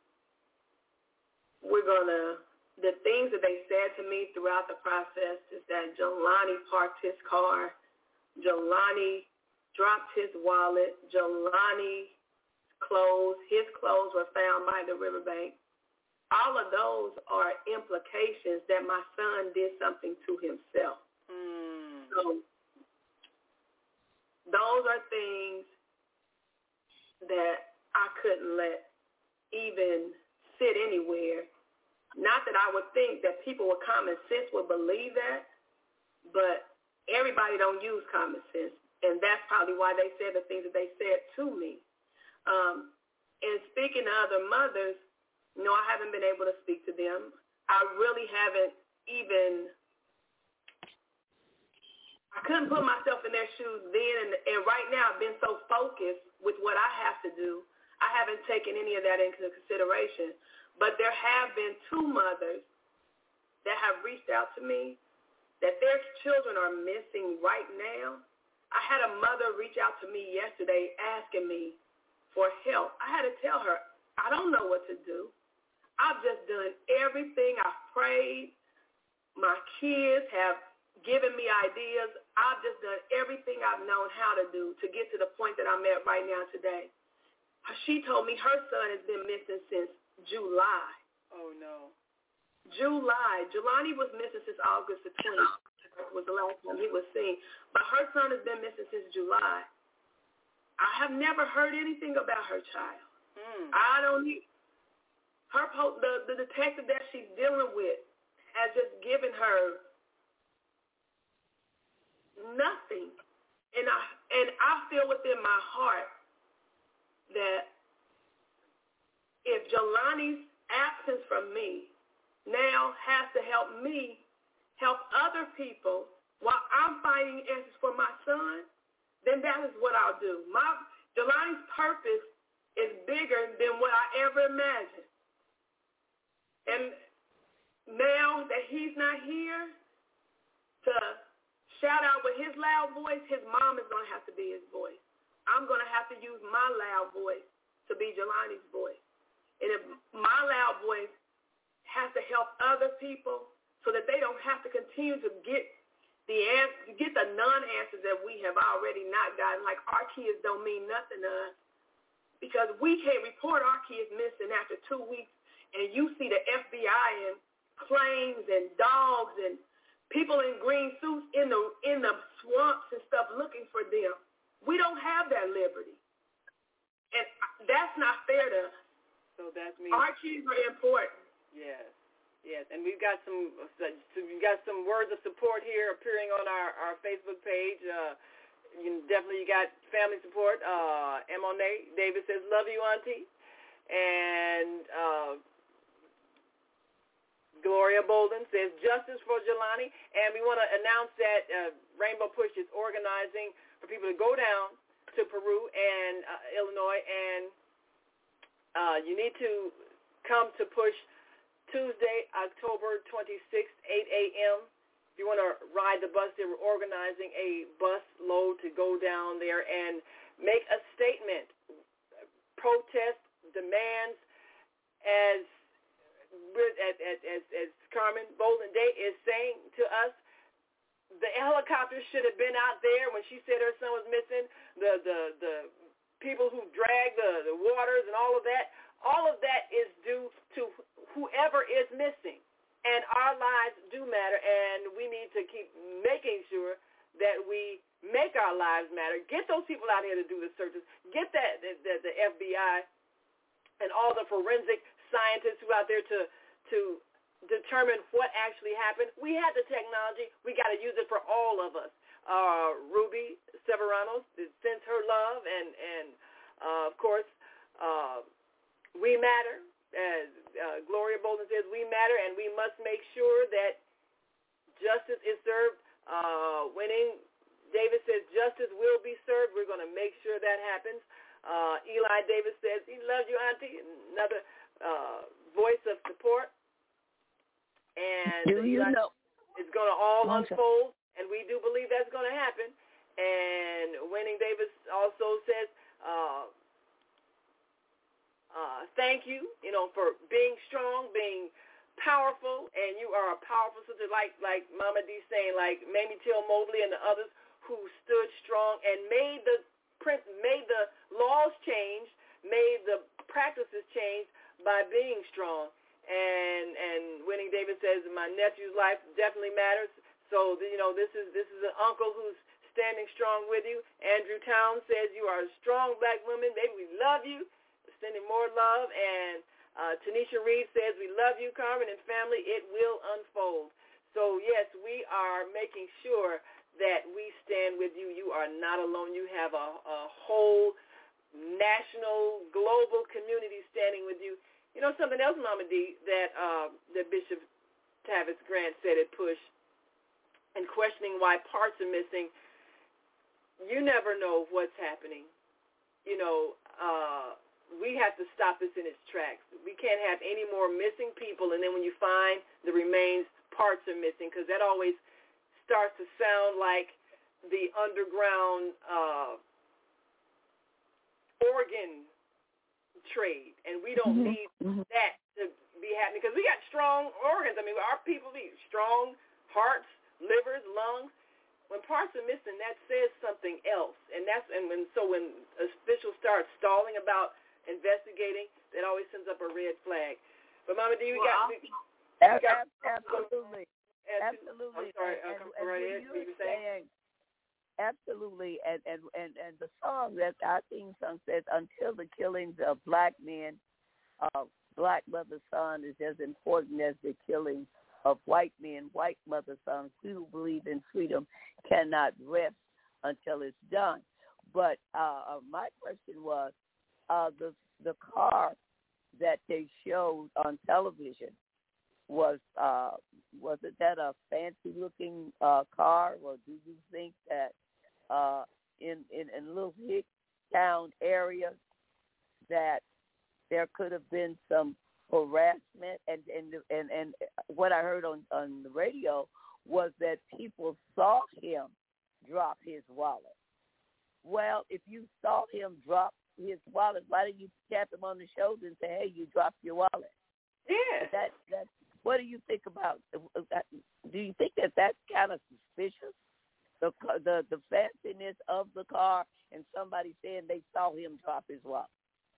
The things that they said to me throughout the process is that Jelani parked his car, Jelani dropped his wallet, Jelani's clothes, his clothes were found by the riverbank. All of those are implications that my son did something to himself. So those are things that I couldn't let even sit anywhere. Not that I would think that people with common sense would believe that, but everybody don't use common sense, and that's probably why they said the things that they said to me. And speaking to other mothers, no, I haven't been able to speak to them. I really haven't even, I couldn't put myself in their shoes then, and right now I've been so focused with what I have to do, I haven't taken any of that into consideration. But there have been 2 mothers that have reached out to me that their children are missing right now. I had a mother reach out to me yesterday asking me for help. I had to tell her, I don't know what to do. I've just done everything. I've prayed. My kids have given me ideas. I've just done everything I've known how to do to get to the point that I'm at right now today. She told me her son has been missing since July. Oh, no. July. Jelani was missing since August the 20th. was the last time he was seen. But her son has been missing since July. I have never heard anything about her child. I don't need her. The detective that she's dealing with has just given her nothing, and I feel within my heart that if Jelani's absence from me now has to help me help other people while I'm finding answers for my son, then that is what I'll do. Jelani's purpose is bigger than what I ever imagined. And now that he's not here to shout out with his loud voice, his mom is going to have to be his voice. I'm going to have to use my loud voice to be Jelani's voice. And if my loud voice has to help other people so that they don't have to continue to get the non-answers that we have already not gotten, like our kids don't mean nothing to us, because we can't report our kids missing after 2 weeks, and you see the FBI and planes and dogs and people in green suits in the swamps and stuff looking for them. We don't have that liberty, and that's not fair to us. So that means our kids are important. Yes. Yes, and we've got some words of support here appearing on our Facebook page. You got family support. Monet Davis says, "Love you, Auntie," and Gloria Bolden says, "Justice for Jelani." And we want to announce that Rainbow Push is organizing for people to go down to Peru and Illinois, and you need to come to Push Tuesday, October 26th, 8 a.m. If you want to ride the bus, they were organizing a bus load to go down there and make a statement, protest, demands, as Carmen Bolden Day is saying to us. The helicopter should have been out there when she said her son was missing. The people who drag the waters and all of that is due to whoever is missing. And our lives do matter, and we need to keep making sure that we make our lives matter. Get those people out here to do the searches. Get the FBI and all the forensic scientists who are out there to determine what actually happened. We have the technology. We got to use it for all of us. Ruby Severanos sends her love, and of course, we matter. As Gloria Bolden says, we matter, and we must make sure that justice is served. Winning Davis says justice will be served. We're going to make sure that happens. Eli Davis says he loves you, Auntie. Another voice of support. And it's going to all unfold, and we do believe that's going to happen. And Winning Davis also says, thank you, for being strong, being powerful, and you are a powerful sister, like Mama D saying, like Mamie Till Mobley and the others who stood strong and made the laws change, made the practices change by being strong. And Winning David says, my nephew's life definitely matters. So this is an uncle who's standing strong with you. Andrew Town says you are a strong black woman. Baby, we love you. Sending more love. And Tanisha Reed says, we love you, Carmen and family. It will unfold. So, yes, we are making sure that we stand with you. You are not alone. You have a whole national, global community standing with you. Something else, Mama D, that Bishop Tavis Grant said at Push, and questioning why parts are missing, you never know what's happening. We have to stop this in its tracks. We can't have any more missing people, and then when you find the remains, parts are missing, because that always starts to sound like the underground organ trade, and we don't need that to be happening, because we got strong organs. I mean, our people need strong hearts, livers, lungs. When parts are missing, that says something else, and when officials start stalling about investigating, that always sends up a red flag. But Mama D, absolutely. Absolutely. I'm sorry. Come right ahead. What you saying? Absolutely, and the song that our theme song says, "Until the killings of black men, black mother son is as important as the killing of white men. White mother sons who believe in freedom cannot rest until it's done." But my question was, the car that they showed on television was it that a fancy looking car, or do you think that in little Hicktown area that there could have been some harassment, and what I heard on the radio was that people saw him drop his wallet. Well, if you saw him drop his wallet, why didn't you tap him on the shoulder and say, "Hey, you dropped your wallet"? Yeah. That's what do you think about? Do you think that that's kind of suspicious? The fanciness of the car and somebody saying they saw him drop his wallet.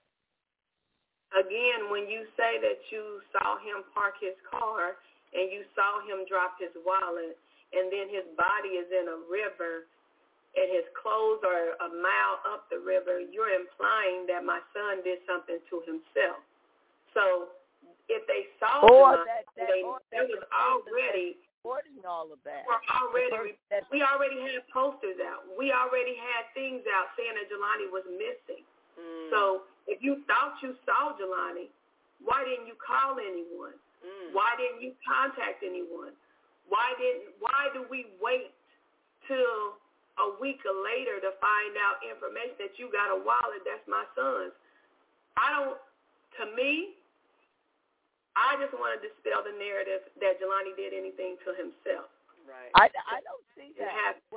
Again, when you say that you saw him park his car and you saw him drop his wallet, and then his body is in a river and his clothes are a mile up the river, you're implying that my son did something to himself. So if they saw him, it was already supporting all of that. We already had posters out. We already had things out saying that Jelani was missing. So if you thought you saw Jelani, why didn't you call anyone? Why didn't you contact anyone? Why do we wait till a week later to find out information that you got a wallet that's my son's? To me, I just want to dispel the narrative that Jelani did anything to himself. Right. I don't see that.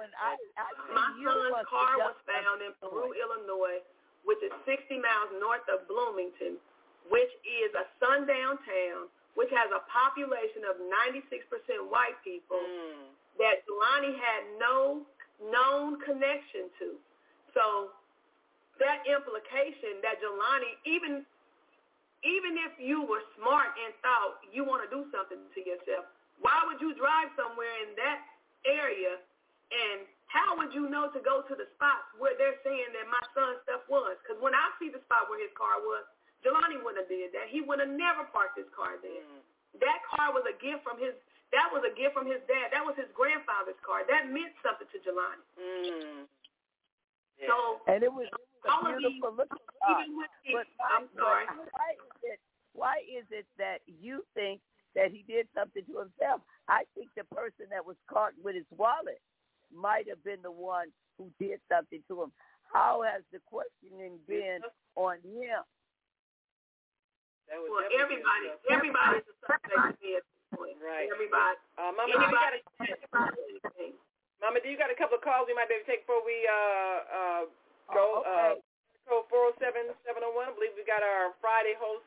My son's car was found in Peru, Illinois, which is 60 miles north of Bloomington, which is a sundown town, which has a population of 96% white people that Jelani had no known connection to. So that implication that Jelani, even if you were smart and thought you want to do something to yourself, why would you drive somewhere in that area, and how would you know to go to the spots where they're saying that my son's stuff was? Because when I see the spot where his car was, Jelani wouldn't have did that. He would have never parked his car there. That car was a gift from his dad. That was his grandfather's car. That meant something to Jelani. Yeah. So, and it was a beautiful looking car. I'm sorry. Why is it that you think that he did something to himself? I think the person that was caught with his wallet might have been the one who did something to him. How has the questioning been on him? Well, everybody's a suspect to me at this point. Right. Everybody. Mama, do you got a couple of calls we might be able to take before we go? Okay. Code 407-701. I believe we got our Friday host,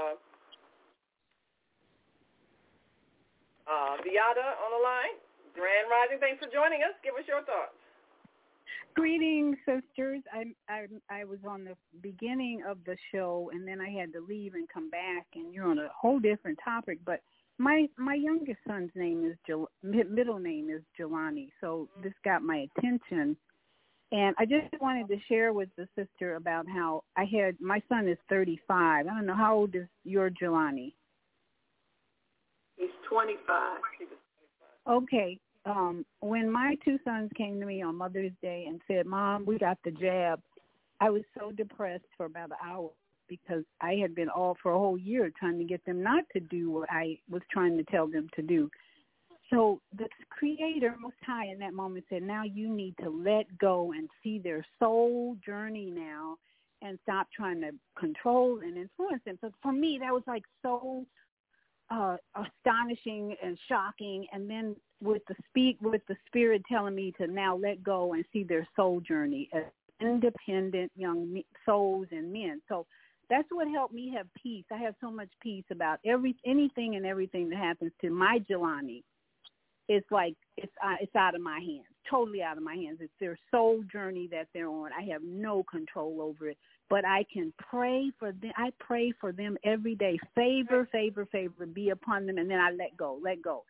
Viata, on the line. Grand Rising, thanks for joining us. Give us your thoughts. Greetings, sisters. I was on the beginning of the show, and then I had to leave and come back, and you're on a whole different topic. But my youngest son's middle name is Jelani, so this got my attention. And I just wanted to share with the sister about how my son is 35. I don't know, how old is your Jelani? He's 25. Okay. When my two sons came to me on Mother's Day and said, "Mom, we got the jab," I was so depressed for about an hour because I had been all for a whole year trying to get them not to do what I was trying to tell them to do. So the Creator, Most High, in that moment said, now you need to let go and see their soul journey now and stop trying to control and influence them. So for me, that was like so astonishing and shocking. And then with the Spirit telling me to now let go and see their soul journey as independent young souls and men. So that's what helped me have peace. I have so much peace about anything and everything that happens to my Jelani. It's like it's out of my hands, totally out of my hands. It's their soul journey that they're on. I have no control over it, but I can pray for them. I pray for them every day. Favor be upon them, and then I let go.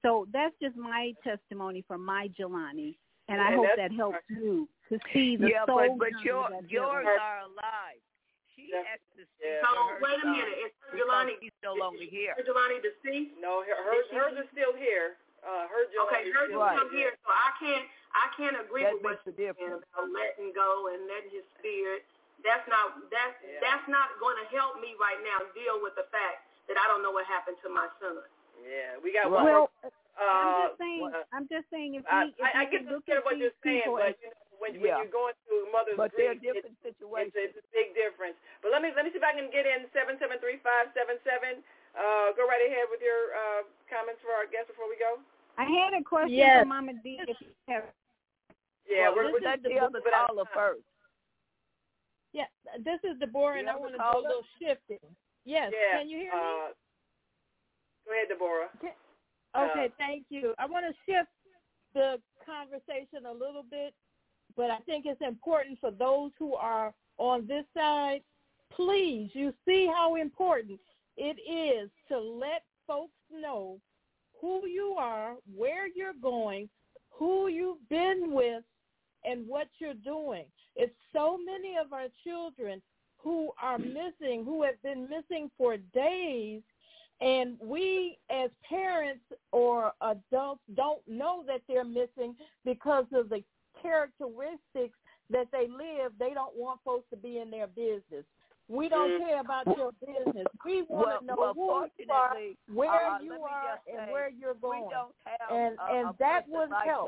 So that's just my testimony from my Jelani, and I hope that helps you to see the soul. but yours are alive. She has to see. So wait a minute, is Jelani he's no longer here? Is Jelani deceased? No, hers is still here. Her Jelani is still here. So I can't agree with what you're saying about letting go and letting his spirit. That's not going to help me right now deal with the fact that I don't know what happened to my son. Yeah, we got one. Well, I'm just saying if we I get to understand what you're saying, but when you're going through mother's but grief, they're different situations. It's a big difference. But let me see if I can get in 773-577. Go right ahead with your comments for our guests before we go. I had a question for Mama D. If you have. Yeah, we're let the other caller first. Yeah, this is Deborah, and I want to do a little shifting. Yes, can you hear me? Go ahead, Deborah. Okay, thank you. I want to shift the conversation a little bit, but I think it's important for those who are on this side. Please, you see how important it is to let folks know who you are, where you're going, who you've been with, and what you're doing. It's so many of our children who are missing, who have been missing for days, and we as parents or adults don't know that they're missing because of the characteristics that they live. They don't want folks to be in their business. We don't care about your business. We want to know who you are, where you are, and where you're going. We don't have and that will help.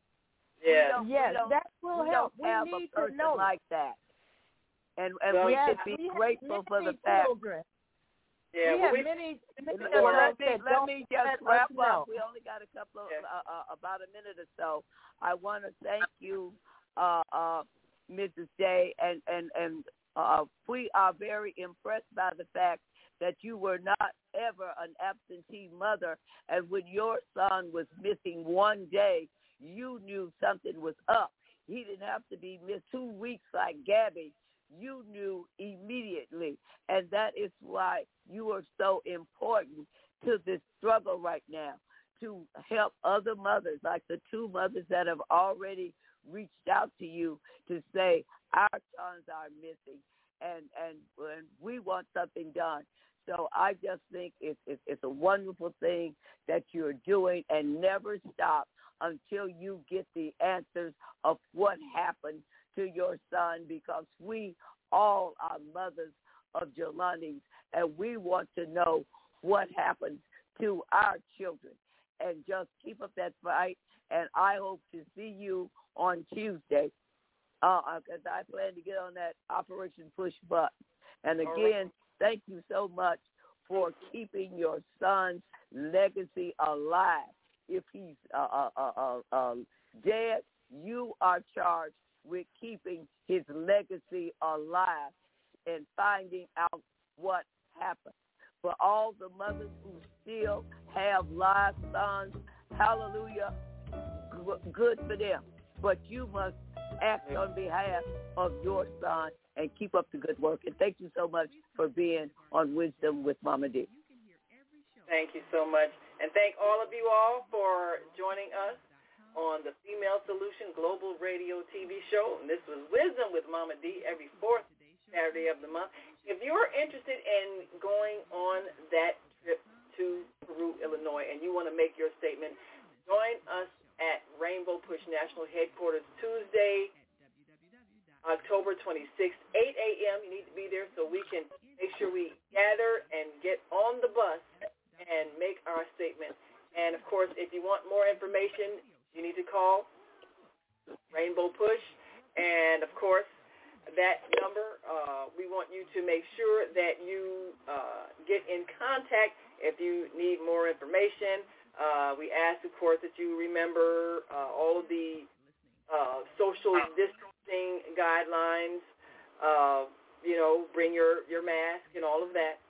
That will help. We need to know like that. And we should be grateful for the fact. Children. Yeah, we have many let me just wrap up. We only got a couple of about a minute or so. I want to thank you, Mrs. J, and we are very impressed by the fact that you were not ever an absentee mother, and when your son was missing one day, you knew something was up. He didn't have to be missed 2 weeks like Gabby. You knew immediately, and that is why you are so important to this struggle right now, to help other mothers, like the two mothers that have already reached out to you to say, our sons are missing, and we want something done. So I just think it's a wonderful thing that you're doing, and never stop until you get the answers of what happened to your son, because we all are mothers of Jelani's, and we want to know what happened to our children. And just keep up that fight, and I hope to see you on Tuesday, because I plan to get on that Operation Push Button. And again, thank you so much for keeping your son's legacy alive. If he's dead, you are charged with keeping his legacy alive and finding out what happened. For all the mothers who still have live sons, hallelujah, good for them. But you must act on behalf of your son and keep up the good work. And thank you so much for being on Wisdom with Mama D. Thank you so much. And thank all of you all for joining us on the Female Solution Global Radio TV show. And this was Wisdom with Mama D every fourth Saturday of the month. If you're interested in going on that trip to Peru, Illinois, and you want to make your statement, join us at Rainbow Push National Headquarters Tuesday, October 26th, 8 a.m. You need to be there so we can make sure we gather and get on the bus and make our statement. And, of course, if you want more information, you need to call Rainbow Push. And, of course, that number, we want you to make sure that you get in contact if you need more information. We ask, of course, that you remember all of the social distancing guidelines, bring your mask and all of that.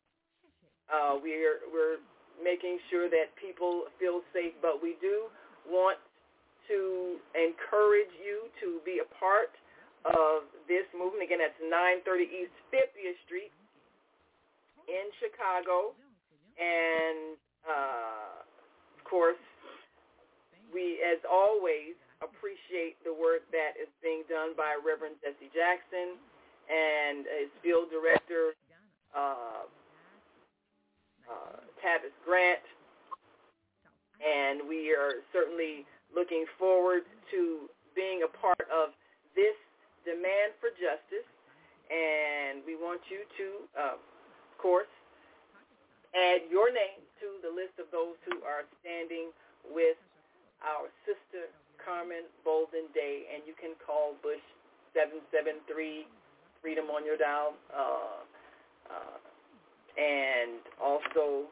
We're making sure that people feel safe, but we do want to encourage you to be a part of this movement. Again, that's 930 East 50th Street in Chicago. And, of course, we, as always, appreciate the work that is being done by Reverend Jesse Jackson and his field director, Tavis Grant. And we are certainly looking forward to being a part of this demand for justice. And we want you to, of course, add your name to the list of those who are standing with our sister Carmen Bolden Day, and you can call Bush 773 Freedom on your dial, and also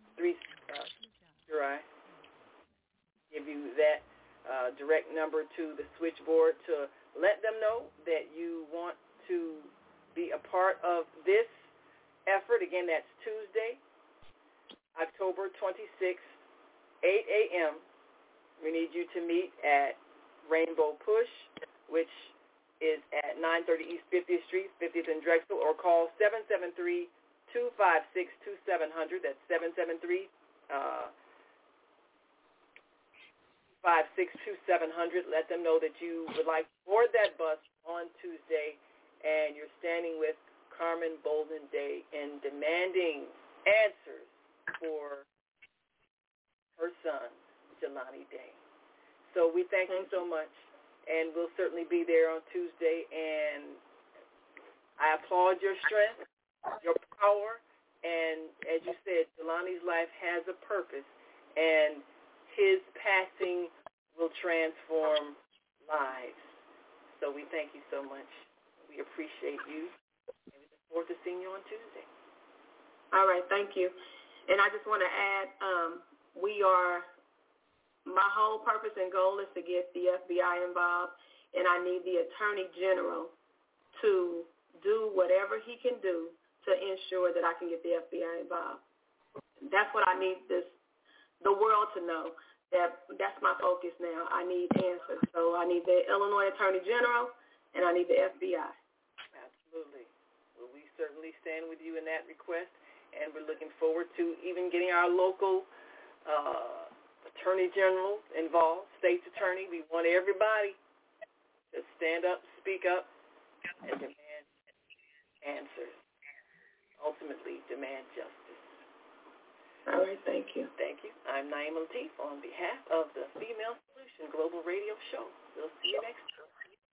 I give you that direct number to the switchboard to let them know that you want to be a part of this effort. Again, that's Tuesday, October 26th, 8 a.m. We need you to meet at Rainbow Push, which is at 930 East 50th Street, 50th and Drexel, or call 773-256-2700. That's 773-256-2700. Let them know that you would like to board that bus on Tuesday, and you're standing with Carmen Bolden Day in demanding answers for her son, Jelani Day. So we thank you so much, and we'll certainly be there on Tuesday. And I applaud your strength, your power, and as you said, Jelani's life has a purpose, and his passing will transform lives. So we thank you so much. We appreciate you, and we look forward to seeing you on Tuesday. All right, thank you. And I just want to add, my whole purpose and goal is to get the FBI involved, and I need the Attorney General to do whatever he can do to ensure that I can get the FBI involved. That's what I need the world to know. That's my focus now. I need answers. So I need the Illinois Attorney General, and I need the FBI. Absolutely. Well, we certainly stand with you in that request, and we're looking forward to even getting our local Attorney General involved, State's Attorney. We want everybody to stand up, speak up, and demand answers. Ultimately, demand justice. All right, thank you. Thank you. I'm Naima Latif on behalf of the Female Solution Global Radio Show. We'll see you next time.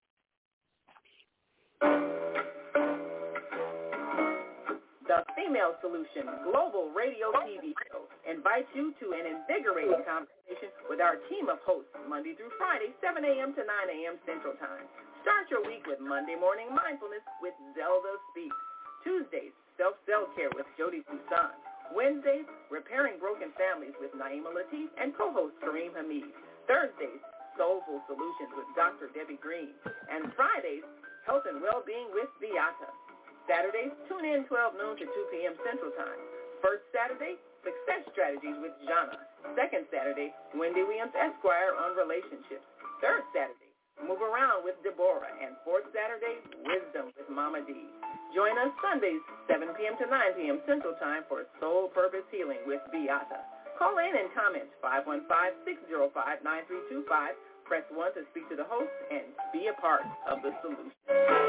The Female Solution Global Radio TV Show invites you to an invigorating conversation with our team of hosts Monday through Friday, 7 a.m. to 9 a.m. Central Time. Start your week with Monday Morning Mindfulness with Zelda Speaks. Tuesdays, Self-Care with Jody Poussin. Wednesdays, Repairing Broken Families with Naima Latif and co-host Kareem Hamid. Thursdays, Soulful Solutions with Dr. Debbie Green. And Fridays, Health and Wellbeing with Beata. Saturdays, tune in 12 noon to 2 p.m. Central Time. First Saturday, Success Strategies with Jana. Second Saturday, Wendy Williams Esquire on Relationships. Third Saturday, Move Around with Deborah. And fourth Saturday, Wisdom with Mama D. Join us Sundays, 7 p.m. to 9 p.m. Central Time for Soul Purpose Healing with Beata. Call in and comment 515-605-9325. Press 1 to speak to the host and be a part of the solution.